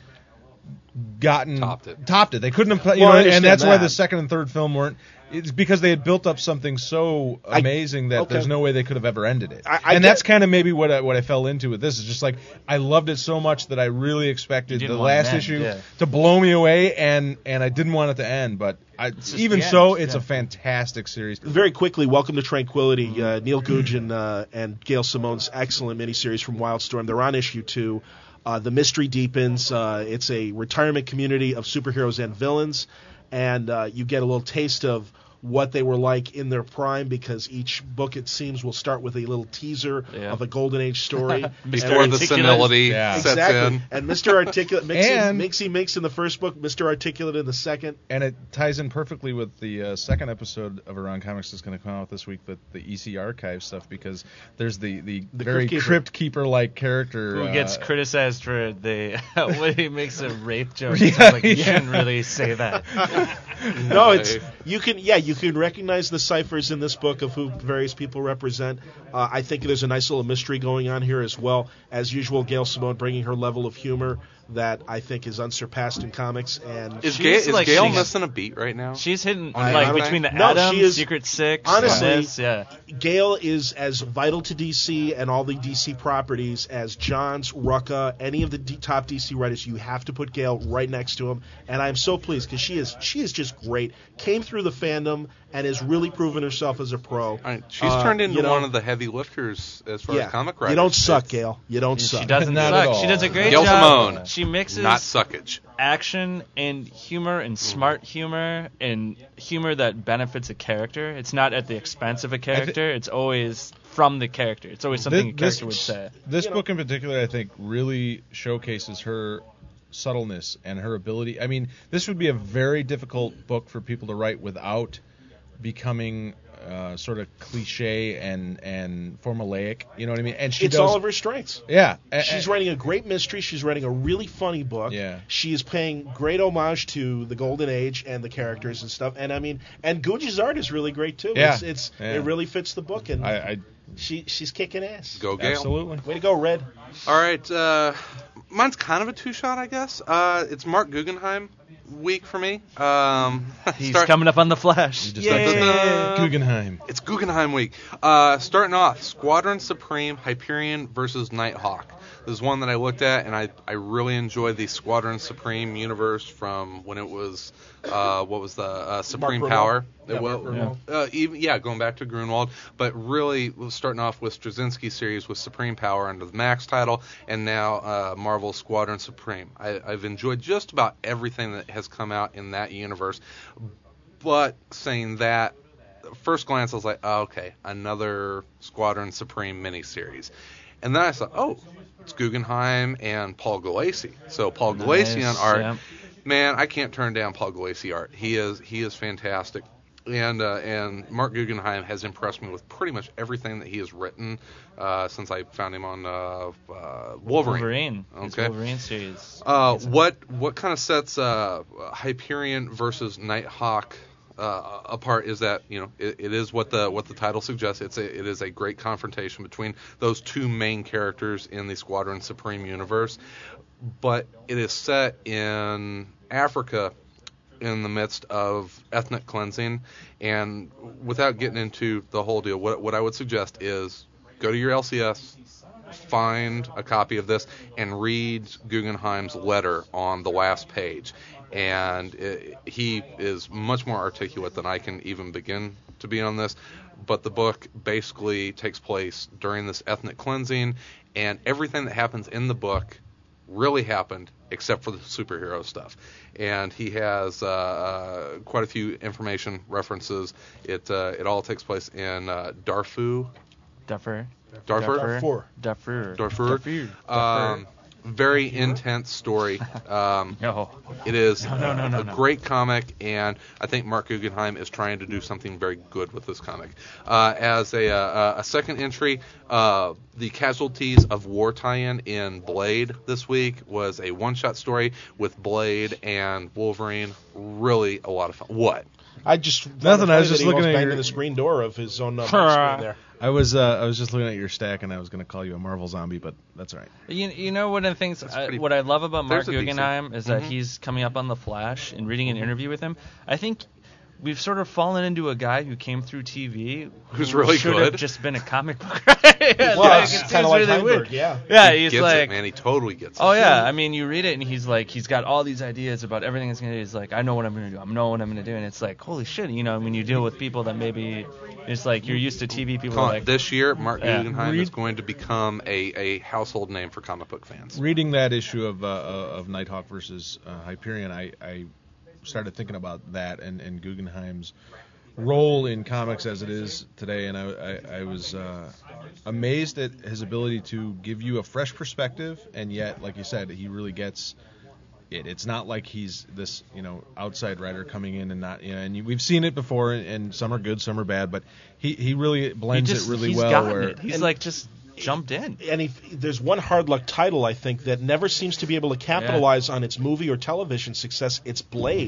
topped it. They couldn't have, and that's why the second and third film weren't. It's because they had built up something so amazing that there's no way they could have ever ended it. That's kind of maybe what I fell into with this. Is just like I loved it so much that I really expected the last issue to blow me away, and I didn't want it to end. But it's a fantastic series. Very quickly, Welcome to Tranquility. Neil Guggen and Gail Simone's excellent miniseries from Wildstorm. They're on issue 2. The mystery deepens. It's a retirement community of superheroes and villains, and you get a little taste of what they were like in their prime, because each book, it seems, will start with a little teaser of a Golden Age story. Before the senility sets in. And Mr. Articulate makes in the first book, Mr. Articulate in the second. And it ties in perfectly with the second episode of Around Comics that's going to come out this week, the EC Archive stuff, because there's the very Crypt Keeper-like character. Who gets criticized for when he makes a rape joke. Yeah, like, you shouldn't really say that. No, it's you can recognize the ciphers in this book of who various people represent. I think there's a nice little mystery going on here as well. As usual, Gail Simone bringing her level of humor that I think is unsurpassed in comics. And Is She's like- Gail she's- missing a beat right now? She's hitting I like don't between the think- No, Adams, she is- Secret Six, honestly, this, yeah. Gail is as vital to DC and all the DC properties as Johns, Rucka, any of the top DC writers. You have to put Gail right next to him, and I'm so pleased because she is just great. Came through the fandom and has really proven herself as a pro. She's turned into you know, one of the heavy lifters as far as comic writers. You don't suck, Gail. You don't suck. She doesn't Not at suck. all. She does a great Gail job. Simone. She mixes Not suckage. action and humor and smart humor and humor that benefits a character. It's not at the expense of a character. It's always from the character. It's always something a character would say. This book in particular, I think, really showcases her subtleness and her ability. I mean, this would be a very difficult book for people to write without becoming sort of cliche and formulaic. You know what I mean? And It's all of her strengths. Yeah. She's writing a great mystery. She's writing a really funny book. Yeah. She is paying great homage to the Golden Age and the characters and stuff. And I mean, and Gucci's art is really great too. Yeah. It really fits the book, and I she's kicking ass. Go Gail. absolutely. Way to go, Red. All right, mine's kind of a two-shot, I guess. It's Mark Guggenheim week for me. He's coming up on the Flash. Guggenheim. It's Guggenheim week. Starting off, Squadron Supreme, Hyperion versus Nighthawk. This is one that I looked at, and I really enjoyed the Squadron Supreme universe from when it was, what was the Supreme Mark Power? Grunwald. Well, Mark Grunwald. going back to Grunwald, but really starting off with Straczynski series with Supreme Power under the Max title, and now Marvel's Squadron Supreme. I've enjoyed just about everything that has come out in that universe, but saying that, first glance I was like, oh, okay, another Squadron Supreme miniseries. And then I thought, oh, it's Guggenheim and Paul Gulacy. So Paul Gulacy on art, yeah. man, I can't turn down Paul Gulacy art. He is fantastic. And Mark Guggenheim has impressed me with pretty much everything that he has written since I found him on Wolverine. His Okay. Wolverine series. What kind of sets Hyperion versus Nighthawk apart is that, you know, it is what the title suggests. It is a great confrontation between those two main characters in the Squadron Supreme universe, but it is set in Africa in the midst of ethnic cleansing. And without getting into the whole deal, what I would suggest is go to your LCS, find a copy of this, and read Guggenheim's letter on the last page. And he is much more articulate than I can even begin to be on this. But the book basically takes place during this ethnic cleansing, and everything that happens in the book really happened except for the superhero stuff. And he has quite a few information references. It all takes place in Darfur. Very intense story. It is a great comic, and I think Mark Guggenheim is trying to do something very good with this comic. As a second entry, the Casualties of War tie-in in Blade this week was a one-shot story with Blade and Wolverine. Really a lot of fun. What? I just Nothing. I was just looking at banging your the screen door of his own screen there. I was just looking at your stack, and I was going to call you a Marvel zombie, but that's all right. You know, one of the things what I love about Mark There's a Guggenheim is that Mhm. he's coming up on the Flash and reading an interview with him. I think we've sort of fallen into a guy who came through TV Who's who really should good. have just been a comic book writer. Well, it kind seems of like really Heinberg, weird. yeah. Yeah, He he's gets like, it, man. He totally gets it. oh yeah. I mean, you read it and he's got all these ideas about everything that's gonna do. He's like, I know what I'm gonna do. I know what I'm gonna do, and it's like, holy shit. You know, when you deal with people that maybe it's like you're used to TV people like This year, Mark Yeah. Guggenheim is going to become a household name for comic book fans. Reading that issue of Nighthawk versus Hyperion, I started thinking about that and Guggenheim's role in comics as it is today, and I was amazed at his ability to give you a fresh perspective, and yet, like you said, he really gets it. It's not like he's this, outside writer coming in and not, and we've seen it before, and some are good, some are bad, but he really blends it really he's well. gotten it. He's like just jumped in. And there's one hard luck title, I think, that never seems to be able to capitalize on its movie or television success. It's Blade.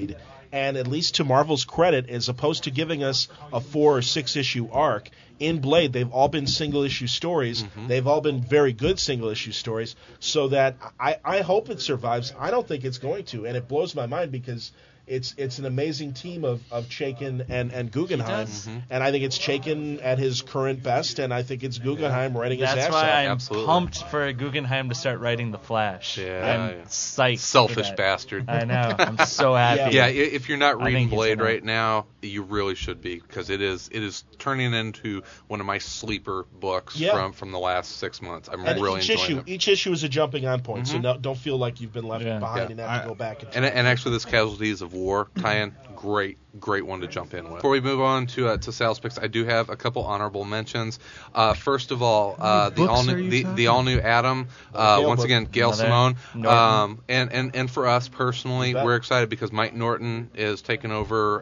And at least to Marvel's credit, as opposed to giving us a 4 or 6 issue arc, in Blade, they've all been single-issue stories. Mm-hmm. They've all been very good single-issue stories, so that I hope it survives. I don't think it's going to, and it blows my mind because it's an amazing team of Chaykin and Guggenheim, and I think it's Chaykin at his current best, and I think it's Guggenheim writing his ass That's off. why I'm Absolutely. pumped for Guggenheim to start writing The Flash. Yeah. I'm psyched. Selfish for that. bastard. I know. I'm so happy. Yeah, if you're not I reading think he's Blade gonna- right now, you really should be, because it is turning into one of my sleeper books Yeah. from the last 6 months. I'm And really enjoying it. each issue is a jumping on point, so don't feel like you've been left Yeah. behind and have to go back. And And actually, this Casualties of War tie-in, great one to jump in with. Before we move on to sales picks, I do have a couple honorable mentions. First of all, the all new Atom. Once again, Gail Simone. Norton. And for us personally, You bet. we're excited because Mike Norton is taking over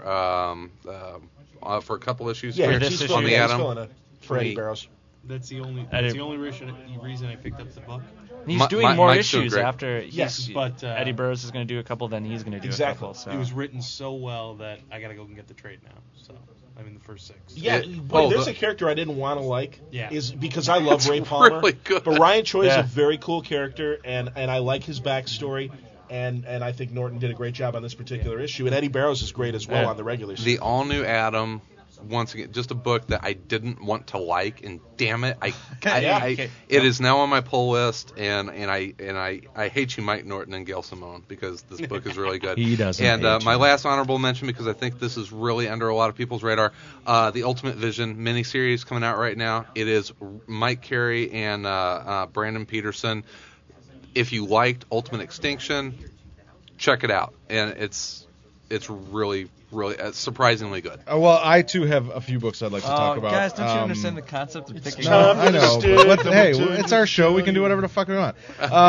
for a couple issues yeah, here this he's issue, filling, on the he's Atom. filling it for Eddie Me. Barrows. That's the only reason I picked up the book. He's Mi- doing Mi- more Mike's doing issues great. after. Yes, but, Eddie Burroughs is going to do a couple, then he's going to do Exactly. a couple. So. It was written so well that I gotta go and get the trade now. So I'm in the first 6. Yeah, It- boy, oh, there's the- a character I didn't want to like. Yeah. Is because I love Ray Palmer. really good. But Ryan Choi is Yeah. a very cool character, and I like his backstory. And I think Norton did a great job on this particular issue, and Eddie Barrows is great as well Yeah. on the regular The season. all new Atom. Once again, just a book that I didn't want to like, and damn it, it is now on my pull list, and I hate you, Mike Norton and Gail Simone, because this book is really good. He doesn't And hate my you. last honorable mention, because I think this is really under a lot of people's radar, the Ultimate Vision miniseries coming out right now. It is Mike Carey and Brandon Peterson. If you liked Ultimate Extinction, check it out, and it's really surprisingly good. Well, I too have a few books I'd like to talk about. Guys, don't you understand the concept of picking No, up? I know. But hey, it's our show. We can do whatever the fuck we want.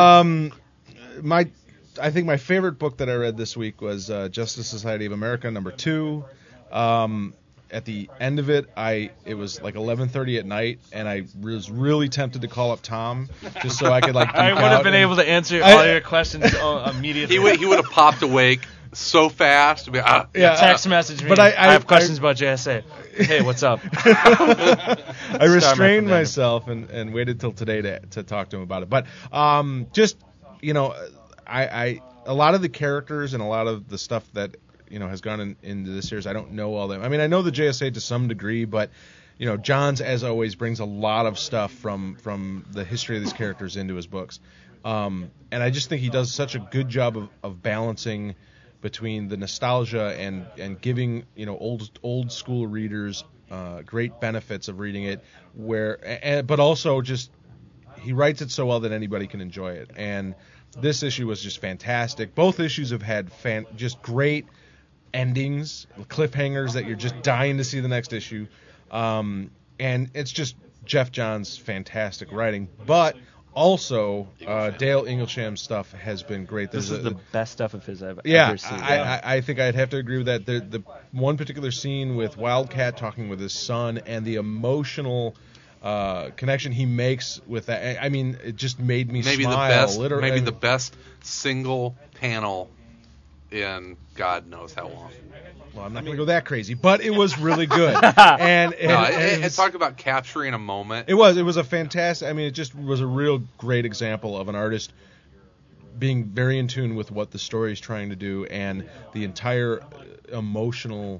I think my favorite book that I read this week was Justice Society of America #2. At the end of it, it was like 11:30 at night, and I was really tempted to call up Tom just so I could like. I geek would out have been and- able to answer all your questions immediately. He would have popped awake so fast. Yeah, Text message me. but I have questions about JSA. Hey, what's up? I restrained Starman. myself and waited till today to talk to him about it. But just I a lot of the characters and a lot of the stuff that has gone into this series, I don't know all them. I mean, I know the JSA to some degree, but Johns, as always, brings a lot of stuff from the history of these characters into his books, and I just think he does such a good job of balancing between the nostalgia and giving old school readers great benefits of reading it, but also just he writes it so well that anybody can enjoy it. And this issue was just fantastic. Both issues have had just great endings, cliffhangers that you're just dying to see the next issue. And it's just Jeff Johns' fantastic writing, but also Dale Ingelsham's stuff has been great. This is the best stuff of his I've Yeah, ever seen. I think I'd have to agree with that. The one particular scene with Wildcat talking with his son and the emotional connection he makes with that. I mean, it just made me smile. Maybe the best single panel in God knows how long. Well, I'm not going to go that crazy, but it was really good. and talk about capturing a moment. It was a fantastic. I mean, it just was a real great example of an artist being very in tune with what the story is trying to do and the entire emotional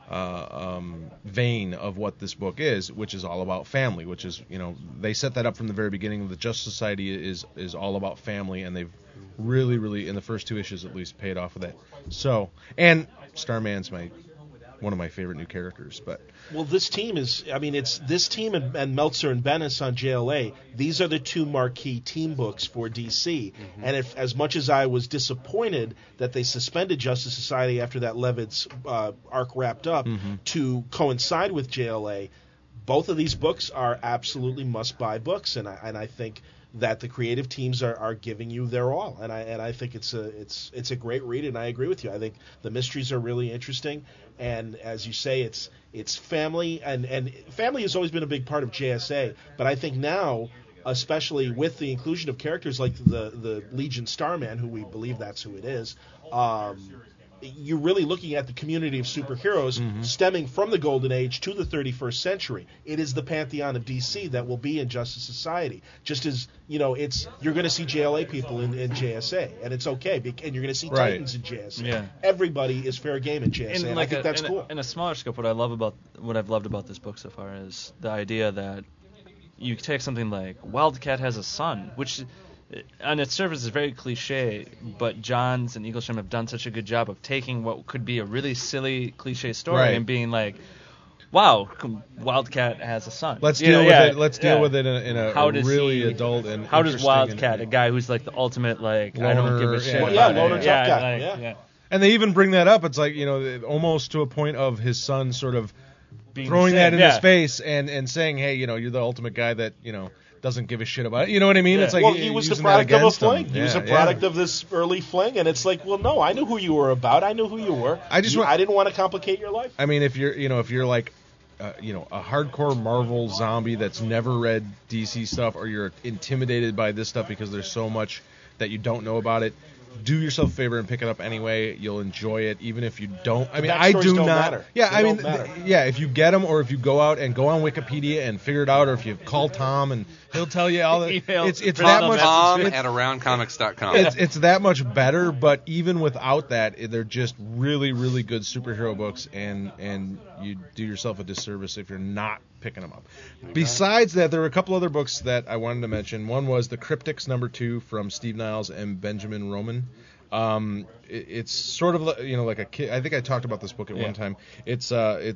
vein of what this book is, which is all about family. Which is, they set that up from the very beginning. The Justice Society is all about family, and they've really, really, in the first two issues at least, paid off of that. So, and Starman's one of my favorite new characters. But well, this team is, it's this team and Meltzer and Bennis on JLA. These are the two marquee team books for DC. Mm-hmm. And as much as I was disappointed that they suspended Justice Society after that Levitz arc wrapped up to coincide with JLA, both of these books are absolutely must-buy books, and I think that the creative teams are giving you their all, and I think it's a great read, and I agree with you. I think the mysteries are really interesting, and as you say, it's family, and family has always been a big part of JSA, but I think now, especially with the inclusion of characters like the Legion Starman, who we believe that's who it is, you're really looking at the community of superheroes stemming from the Golden Age to the 31st century. It is the pantheon of DC that will be in Justice Society. Just as, you're going to see JLA people in JSA, and it's okay. And you're going to see Titans in JSA. Yeah. Everybody is fair game in JSA, and I think that's cool. In a smaller scope, what I've loved about this book so far is the idea that you take something like Wildcat has a son, which on its surface is very cliche, but Johns and Eaglesham have done such a good job of taking what could be a really silly cliche story and being like, wow, Wildcat has a son. Let's deal with it. Let's deal with it in a really adult and how does Wildcat, a guy who's like the ultimate like loner, I don't give a shit. Loner tough guy. Yeah. And they even bring that up. It's like, almost to a point of his son sort of Being throwing that in yeah. his face and saying, hey, you're the ultimate guy that, doesn't give a shit about it. You know what I mean? Yeah. It's like Well, he was the using that product of a against him. fling. He was a product of this early fling, and it's like, well, no, I knew who you were about. I knew who you were. I didn't want to complicate your life. I mean, if you're like, a hardcore Marvel zombie that's never read DC stuff, or you're intimidated by this stuff because there's so much that you don't know about it, do yourself a favor and pick it up anyway. You'll enjoy it, even if you don't. I mean, I do don't not. Matter. Yeah, They I mean, don't matter. if you get them, or if you go out and go on Wikipedia and figure it out, or if you call Tom and he'll tell you all that. It's that much. Tom at aroundcomics.com. It's that much better, but even without that, they're just really, really good superhero books, and you do yourself a disservice if you're not picking them up. Okay. Besides that, there were a couple other books that I wanted to mention. One was The Cryptics #2 from Steve Niles and Benjamin Roman. It's sort of like a kid. I think I talked about this book at one time. It's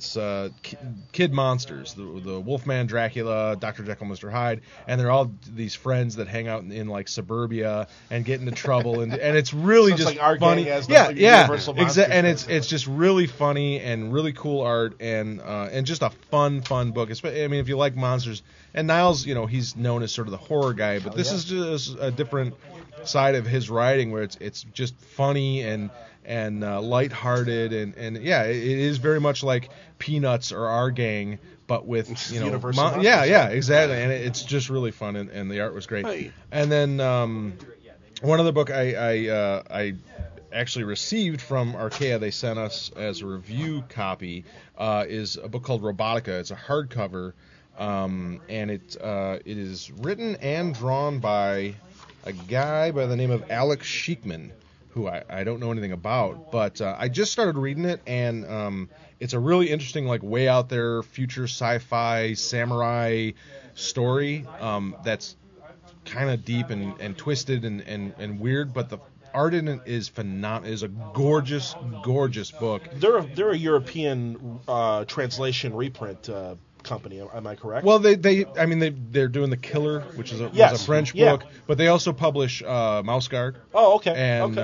kid monsters, the Wolfman, Dracula, Dr. Jekyll, Mr. Hyde, and they're all these friends that hang out in like suburbia and get into trouble, and it's really just like our funny. gang as Yeah, Universal Monsters, and it's just really funny and really cool art and just a fun book. I mean, if you like monsters, and Niles, he's known as sort of the horror guy, but this is just a different side of his writing where it's just funny and lighthearted and it is very much like Peanuts or Our Gang, but with Universal exactly, and it's just really fun and the art was great. Hey. And then one other book I actually received from Archaea, they sent us as a review copy, is a book called Robotica. It's a hardcover, and it is written and drawn by a guy by the name of Alex Sheikman, who I don't know anything about, but I just started reading it, and it's a really interesting, like, way out there future sci-fi samurai story that's kind of deep and twisted and weird, but the art in it is phenomenal. Is a gorgeous book. They're a European translation reprint company. Am I correct? Well, they're doing The Killer, which is was a French book, but they also publish Mouse Guard. Oh, okay. And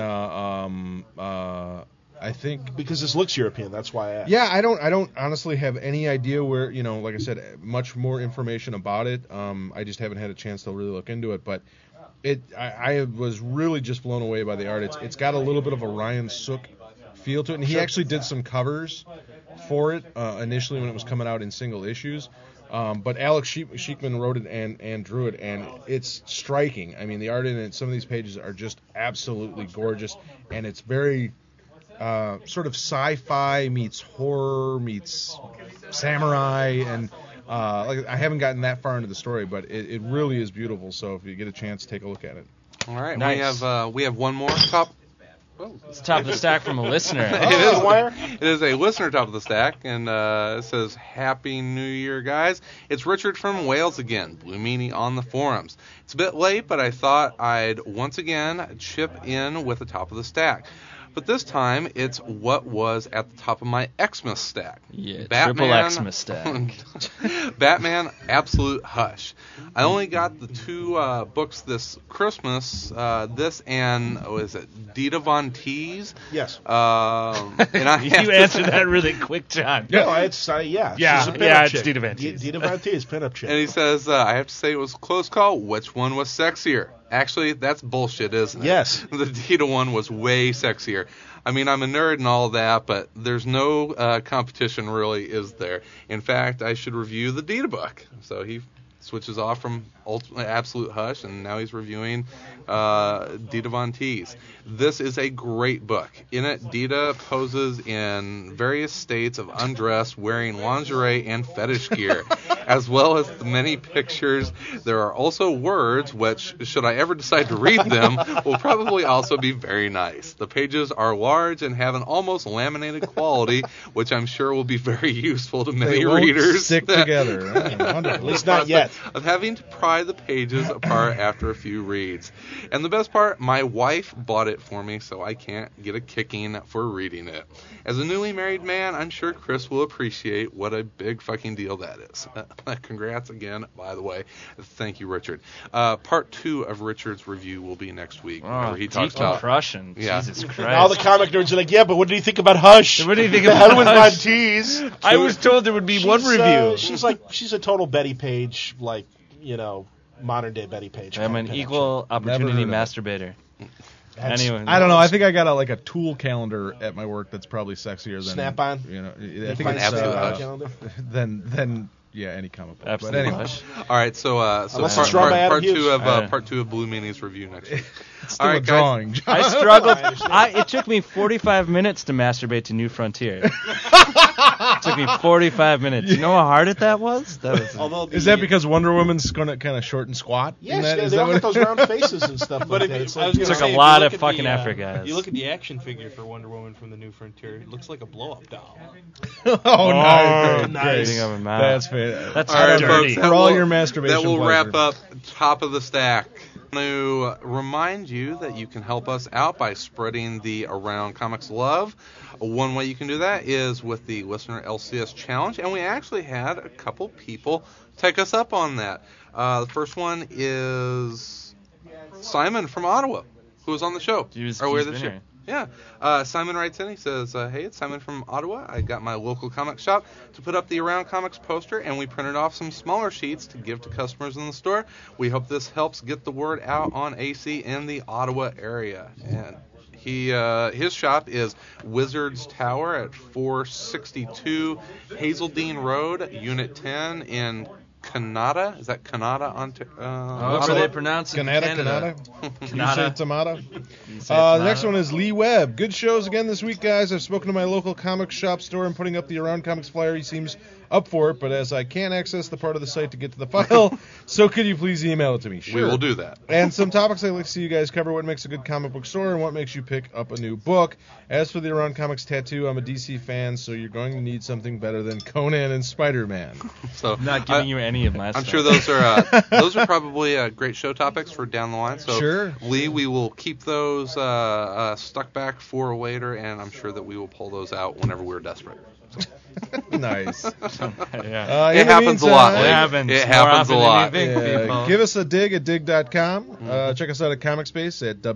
I think because this looks European, that's why I asked. Yeah, I don't honestly have any idea where, like I said, much more information about it. I just haven't had a chance to really look into it, but I was really just blown away by the art. It's got a little bit of a Ryan Sook feel to it, and he actually did some covers for it initially when it was coming out in single issues. But Alex Sheikman wrote it and drew it, and it's striking. I mean, the art in it, some of these pages are just absolutely gorgeous, and it's very sort of sci-fi meets horror meets samurai, and I haven't gotten that far into the story, but it really is beautiful. So if you get a chance, take a look at it. All right, Nice. we have one more top. It's top of the stack from a listener. It is a listener top of the stack, and it says, Happy New Year, guys. It's Richard from Wales again, Blue Meanie on the forums. It's a bit late, but I thought I'd once again chip in with the top of the stack. But this time, it's what was at the top of my Xmas stack. Yeah, Batman, triple Xmas stack. Batman Absolute Hush. I only got the two books this Christmas. This and, what is it, Dita Von Teese? Yes. And I You answered that really quick, John. No, it's yeah. Yeah, She's a pinup it's chick. Dita Von Teese. Dita Von Teese, pinup chick. And he says, I have to say it was a close call. Which one was sexier? Actually, that's bullshit, isn't it? Yes. The Dita one was way sexier. I mean, I'm a nerd and all that, but there's no competition really, is there? In fact, I should review the Dita book. So he switches off from Absolute Hush, and now he's reviewing Dita Von Teese. This is a great book. In it, Dita poses in various states of undress, wearing lingerie and fetish gear, as well as the many pictures. There are also words, which, should I ever decide to read them, will probably also be very nice. The pages are large and have an almost laminated quality, which I'm sure will be very useful to many They won't readers. stick together. At least not yet. Of having to pry the pages apart after a few reads. And the best part, my wife bought it for me, so I can't get a kicking for reading it. As a newly married man, I'm sure Chris will appreciate what a big fucking deal that is. Congrats again, by the way. Thank you, Richard. Part 2 of Richard's review will be next week, where he talks about Crushing. Yeah. Jesus Christ. All the comic nerds are like, yeah, but what do you think about Hush? What do you think The about hell with Hush? Von Teese. I was told there would be one review. She's a total Betty Page, like, modern day Betty Page. I'm an equal opportunity masturbator. Anyway, I don't know. I think I got a tool calendar at my work that's probably sexier than Snap-on? I think an it's Absolute Hush. than any comic book. Absolute But anyway, Hush. All right, so Unless it's drawn by Adam Hughes. part 2 of Blue Meanie's review next week. it's still All a right, guys. drawing. I struggled. It took me 45 minutes to masturbate to New Frontier. It took me 45 minutes. You know how hard that was? Although Is that because Wonder Woman's kind of short and squat? Yes, they all got those round faces and stuff like that. It's like, Took a lot of fucking effort, guys. You look at the action figure for Wonder Woman from the New Frontier. It looks like a blow-up doll. Oh, nice. nice. Getting of a mouth. That's fair. That's All right, dirty. folks, For all your masturbation that will pleasure. wrap up Top of the Stack. To remind you that you can help us out by spreading the Around Comics love. One way you can do that is with the Listener LCS Challenge, and we actually had a couple people take us up on that. The first one is Simon from Ottawa, who was on the show earlier he's this been year. here. Yeah. Simon writes in. He says, hey, it's Simon from Ottawa. I got my local comic shop to put up the Around Comics poster, and we printed off some smaller sheets to give to customers in the store. We hope this helps get the word out on AC in the Ottawa area. And his shop is Wizards Tower at 462 Hazeldean Road, Unit 10 in Canada. Is that Canada? However they pronounce it in Canada. You say tomato? You say The tomato? next one is Lee Webb. Good shows again this week, guys. I've spoken to my local comic shop store and putting up the Around Comics flyer. He seems up for it, but as I can't access the part of the site to get to the file, so could you please email it to me? Sure. We will do that. And some topics I'd like to see you guys cover: what makes a good comic book store and what makes you pick up a new book. As for the Around Comics tattoo, I'm a DC fan, so you're going to need something better than Conan and Spider-Man. So Not giving you any of my stuff. I'm sure those are probably great show topics for down the line. So Sure. Lee, we will keep those stuck back for later, and I'm sure that we will pull those out whenever we're desperate. Nice. Yeah. It In the happens a lot. meantime- It happens. It more happens often a than lot. you think, people. Give us a dig at dig.com. Check us out at ComicSpace at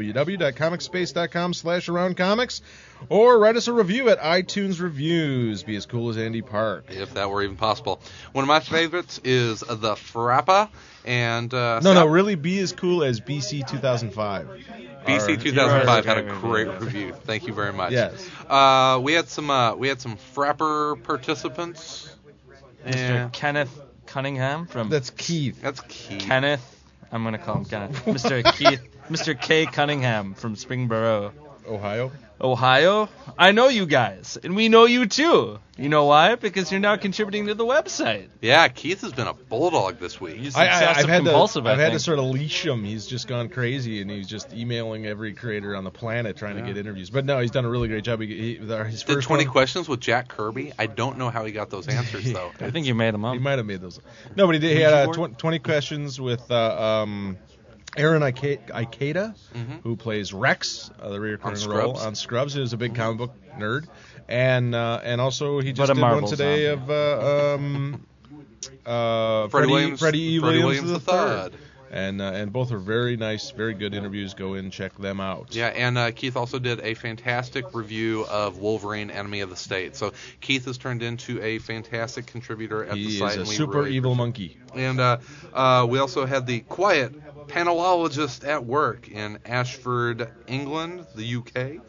www.comicspace.com/aroundcomics, or write us a review at iTunes Reviews. Be as cool as Andy Park. If that were even possible. One of my favorites is the Frappa, and No, really be as cool as BC 2005. BC Or- 2005 had a Yours. great review. Thank you very much. Yes. We had some Frapper participants. Mr. And Kenneth Cunningham from That's Keith. that's key. Kenneth. I'm gonna call him Kenneth. Mr. K. Cunningham from Springboro, Ohio. Ohio. I know you guys, and we know you too. You know why? Because you're now contributing to the website. Yeah, Keith has been a bulldog this week. He's I've obsessive had compulsive. I've I had to think. sort of leash him. He's just gone crazy, and he's just emailing every creator on the planet trying to get interviews. But no, he's done a really great job. His Did first 20 one, questions with Jack Kirby. I don't know how he got those answers, though. I think you made him up. He might have made those. No, but he did. He had 20 questions with Aaron Ikeda, who plays Rex, the recurring role Scrubs. on Scrubs. He was a big comic book nerd, and also he just But a did one Marvel today zombie. of Freddie E. Williams III. And both are very nice, very good interviews. Go in, check them out. Yeah, and Keith also did a fantastic review of Wolverine, Enemy of the State. So Keith has turned into a fantastic contributor at the He site. is a and we super really evil monkey. And we also had the quiet panelologist at work in Ashford, England, the UK.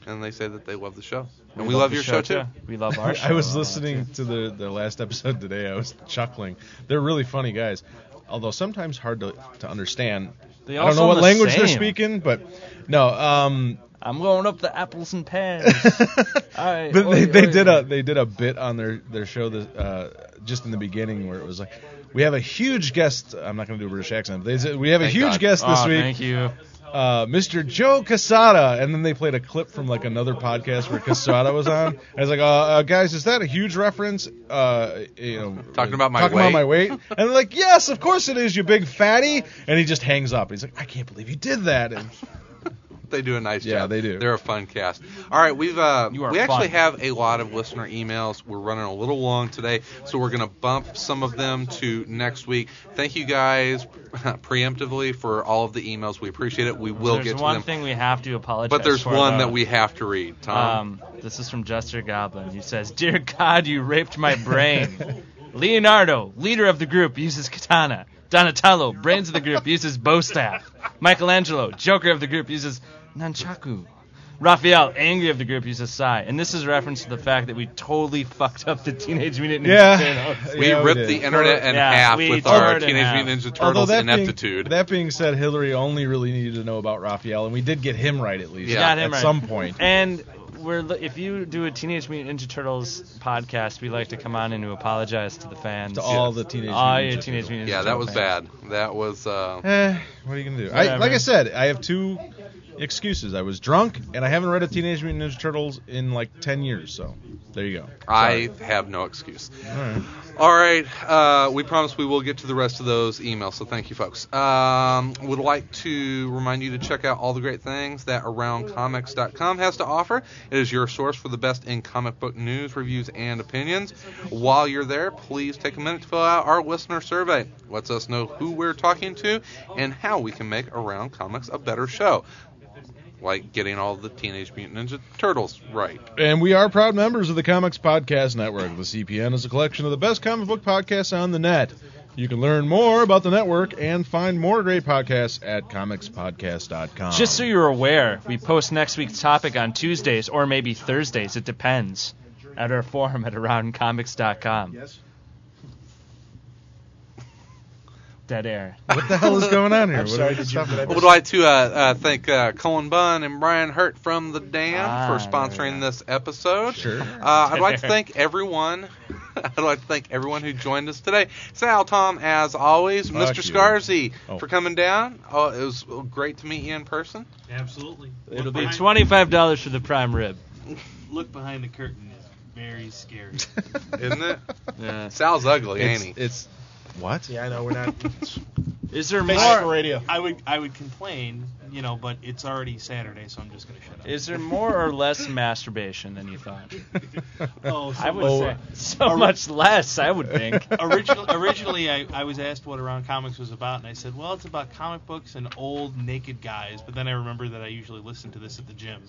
and they say that they love the show. And we love your show too. We love our show. I was listening to the last episode today. I was chuckling. They're really funny guys, although sometimes hard to understand. They I don't all know what sound the language they're same. speaking, but no. I'm going up the apples and pears. But they did a bit on their show just in the beginning where it was like, we have a huge guest. I'm not going to do a British accent. But they said we have a Thank huge God. guest this week. Thank you. Mr. Joe Casada, and then they played a clip from like another podcast where Casada was on. I was like, guys, is that a huge reference? Talking about my weight. And they're like, yes, of course it is, you big fatty. And he just hangs up. He's like, I can't believe you did that. And They do a nice job. Yeah, they do. They're a fun cast. All right, we fun. actually have a lot of listener emails. We're running a little long today, so we're going to bump some of them to next week. Thank you guys preemptively for all of the emails. We appreciate it. We will There's get to one them. thing we have to apologize But there's for, one though. that we have to read. Tom? This is from Jester Goblin. He says, "Dear God, you raped my brain." Leonardo, leader of the group, uses katana. Donatello, brains of the group, uses bow staff. Michelangelo, joker of the group, uses nunchaku. Raphael, angry of the group, uses sai. And this is a reference to the fact that we totally fucked up the Teenage Mutant Ninja Turtles. We ripped the internet in half we with tore our it in Teenage half. Mutant Ninja although Turtles ineptitude. that being said, Hillary only really needed to know about Raphael, and we did get him right at least. Yeah. Got him at right. some point. And if you do a Teenage Mutant Ninja Turtles podcast, we like to come on and to apologize to the fans. To all the Teenage all Mutant your Ninja Teenage Mutant Yeah, Ninja that was Turtles bad. That was... What are you gonna do? Whatever. Like I said, I have two excuses. I was drunk, and I haven't read a Teenage Mutant Ninja Turtles in like 10 years. So there you go. I have no excuse. All right. All right, we promise we will get to the rest of those emails, so thank you, folks. Would like to remind you to check out all the great things that AroundComics.com has to offer. It is your source for the best in comic book news, reviews, and opinions. While you're there, please take a minute to fill out our listener survey. Lets us know who we're talking to and how we can make Around Comics a better show. Like getting all the Teenage Mutant Ninja Turtles right. And we are proud members of the Comics Podcast Network. The CPN is a collection of the best comic book podcasts on the net. You can learn more about the network and find more great podcasts at comicspodcast.com. Just so you're aware, we post next week's topic on Tuesdays or maybe Thursdays. It depends. At our forum at AroundComics.com. Yes. Dead air. What the hell is going on here? I'm What sorry, are we did you- talking did I about? I would like to thank Colin Bunn and Brian Hurt from The Dam for sponsoring yeah. this episode. Sure. I'd like to thank everyone. I'd like to thank everyone who joined us today. Sal, Tom, as always, Fuck Mr. you. Scarzy Oh. for coming down. Oh, it was great to meet you in person. Absolutely. It'll be $25 for the prime rib. Look behind the curtain is very scary. Isn't it? Yeah. Sal's ugly, ain't he? It's what? Yeah, I know, we're not... Is there Face for more? radio. I would complain, but it's already Saturday, so I'm just gonna shut up. Is there more or less masturbation than you thought? Oh, I would say so much less. I would think. Originally, I was asked what Around Comics was about, and I said, well, it's about comic books and old naked guys. But then I remembered that I usually listen to this at the gym.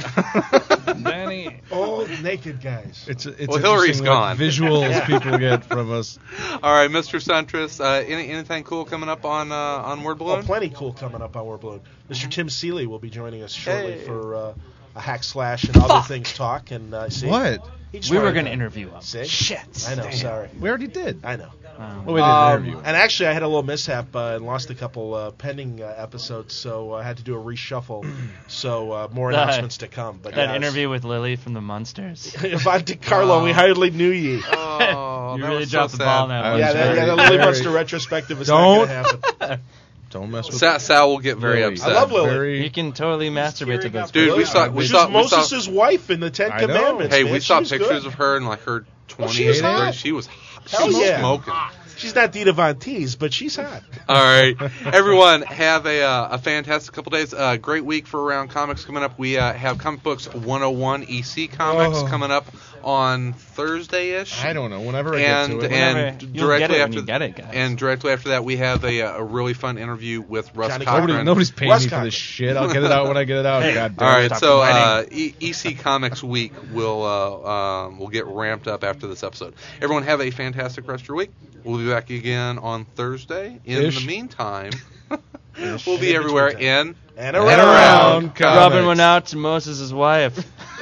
Danny. Old naked guys. It's Well, Hillary's interesting gone. what visuals people get from us. All right, Mr. Centris, anything cool coming up on Word Balloon? Oh, plenty cool coming up on Word Balloon. Mr. Tim Seeley will be joining us shortly Hey. for a hack slash and other things talk. And see, What? he just We were wanted going to interview him. See? Shit. I know. Damn. Sorry. We already did. I know. Well, we didn't interview. And actually, I had a little mishap and lost a couple pending episodes, so I had to do a reshuffle. So more announcements to come. But That yeah, interview with Lily from the Munsters. Yvonne DiCarlo, we hardly knew ye. Oh, You that really was dropped so the ball on sad. that I one. was The very- Lily Munster retrospective is not Don't. going to happen. Don't mess with Sal will get very Lily. upset. I love Lily. Very- You can totally masturbate to those. Dude, we pictures. saw- we She's saw- Moses' wife in the Ten I know. Commandments. Hey, man. we She saw was pictures good. of her in like her 20s. she was or 30s. hot. She was Hell yeah. smoking. She's not Dita Von Teese, but she's hot. All right, everyone, have a fantastic couple days. Great week for Around Comics coming up. We have Comic Books 101 EC Comics Oh. coming up on Thursday-ish. I don't know. Whenever I get to it. Whenever- you'll directly get it when after you get it, guys. and directly after that, we have a really fun interview with Russ Johnny Cochran. Nobody's paying Russ me for Cochran. this shit. I'll get it out when I get it out. God damn All it. right, Stop so complaining. EC Comics Week will get ramped up after this episode. Everyone have a fantastic rest of your week. We'll be back again on Thursday. In Ish. the meantime, We'll be everywhere in And around comics. Rubbing one out to Moses' wife.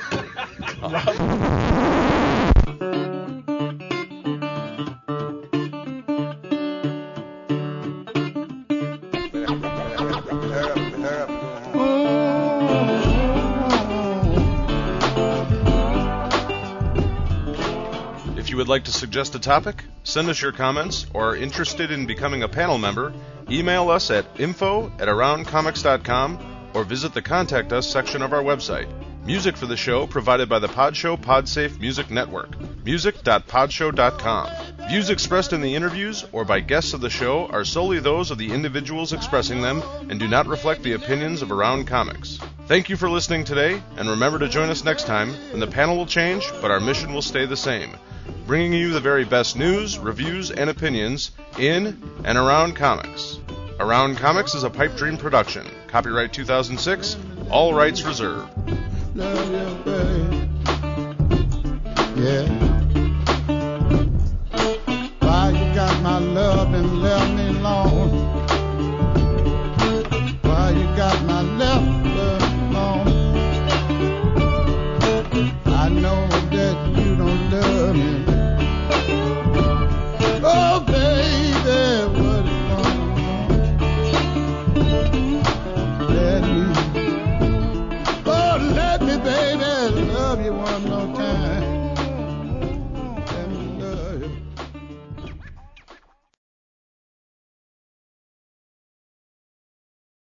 If you would like to suggest a topic, send us your comments, or are interested in becoming a panel member, email us at info@aroundcomics.com or visit the Contact Us section of our website. Music for the show provided by the Podshow Podsafe Music Network. Music.podshow.com. Views expressed in the interviews or by guests of the show are solely those of the individuals expressing them and do not reflect the opinions of Around Comics. Thank you for listening today, and remember to join us next time when the panel will change, but our mission will stay the same. Bringing you the very best news, reviews, and opinions in and around comics. Around Comics is a Pipe Dream production. Copyright 2006, all rights reserved. Love your baby.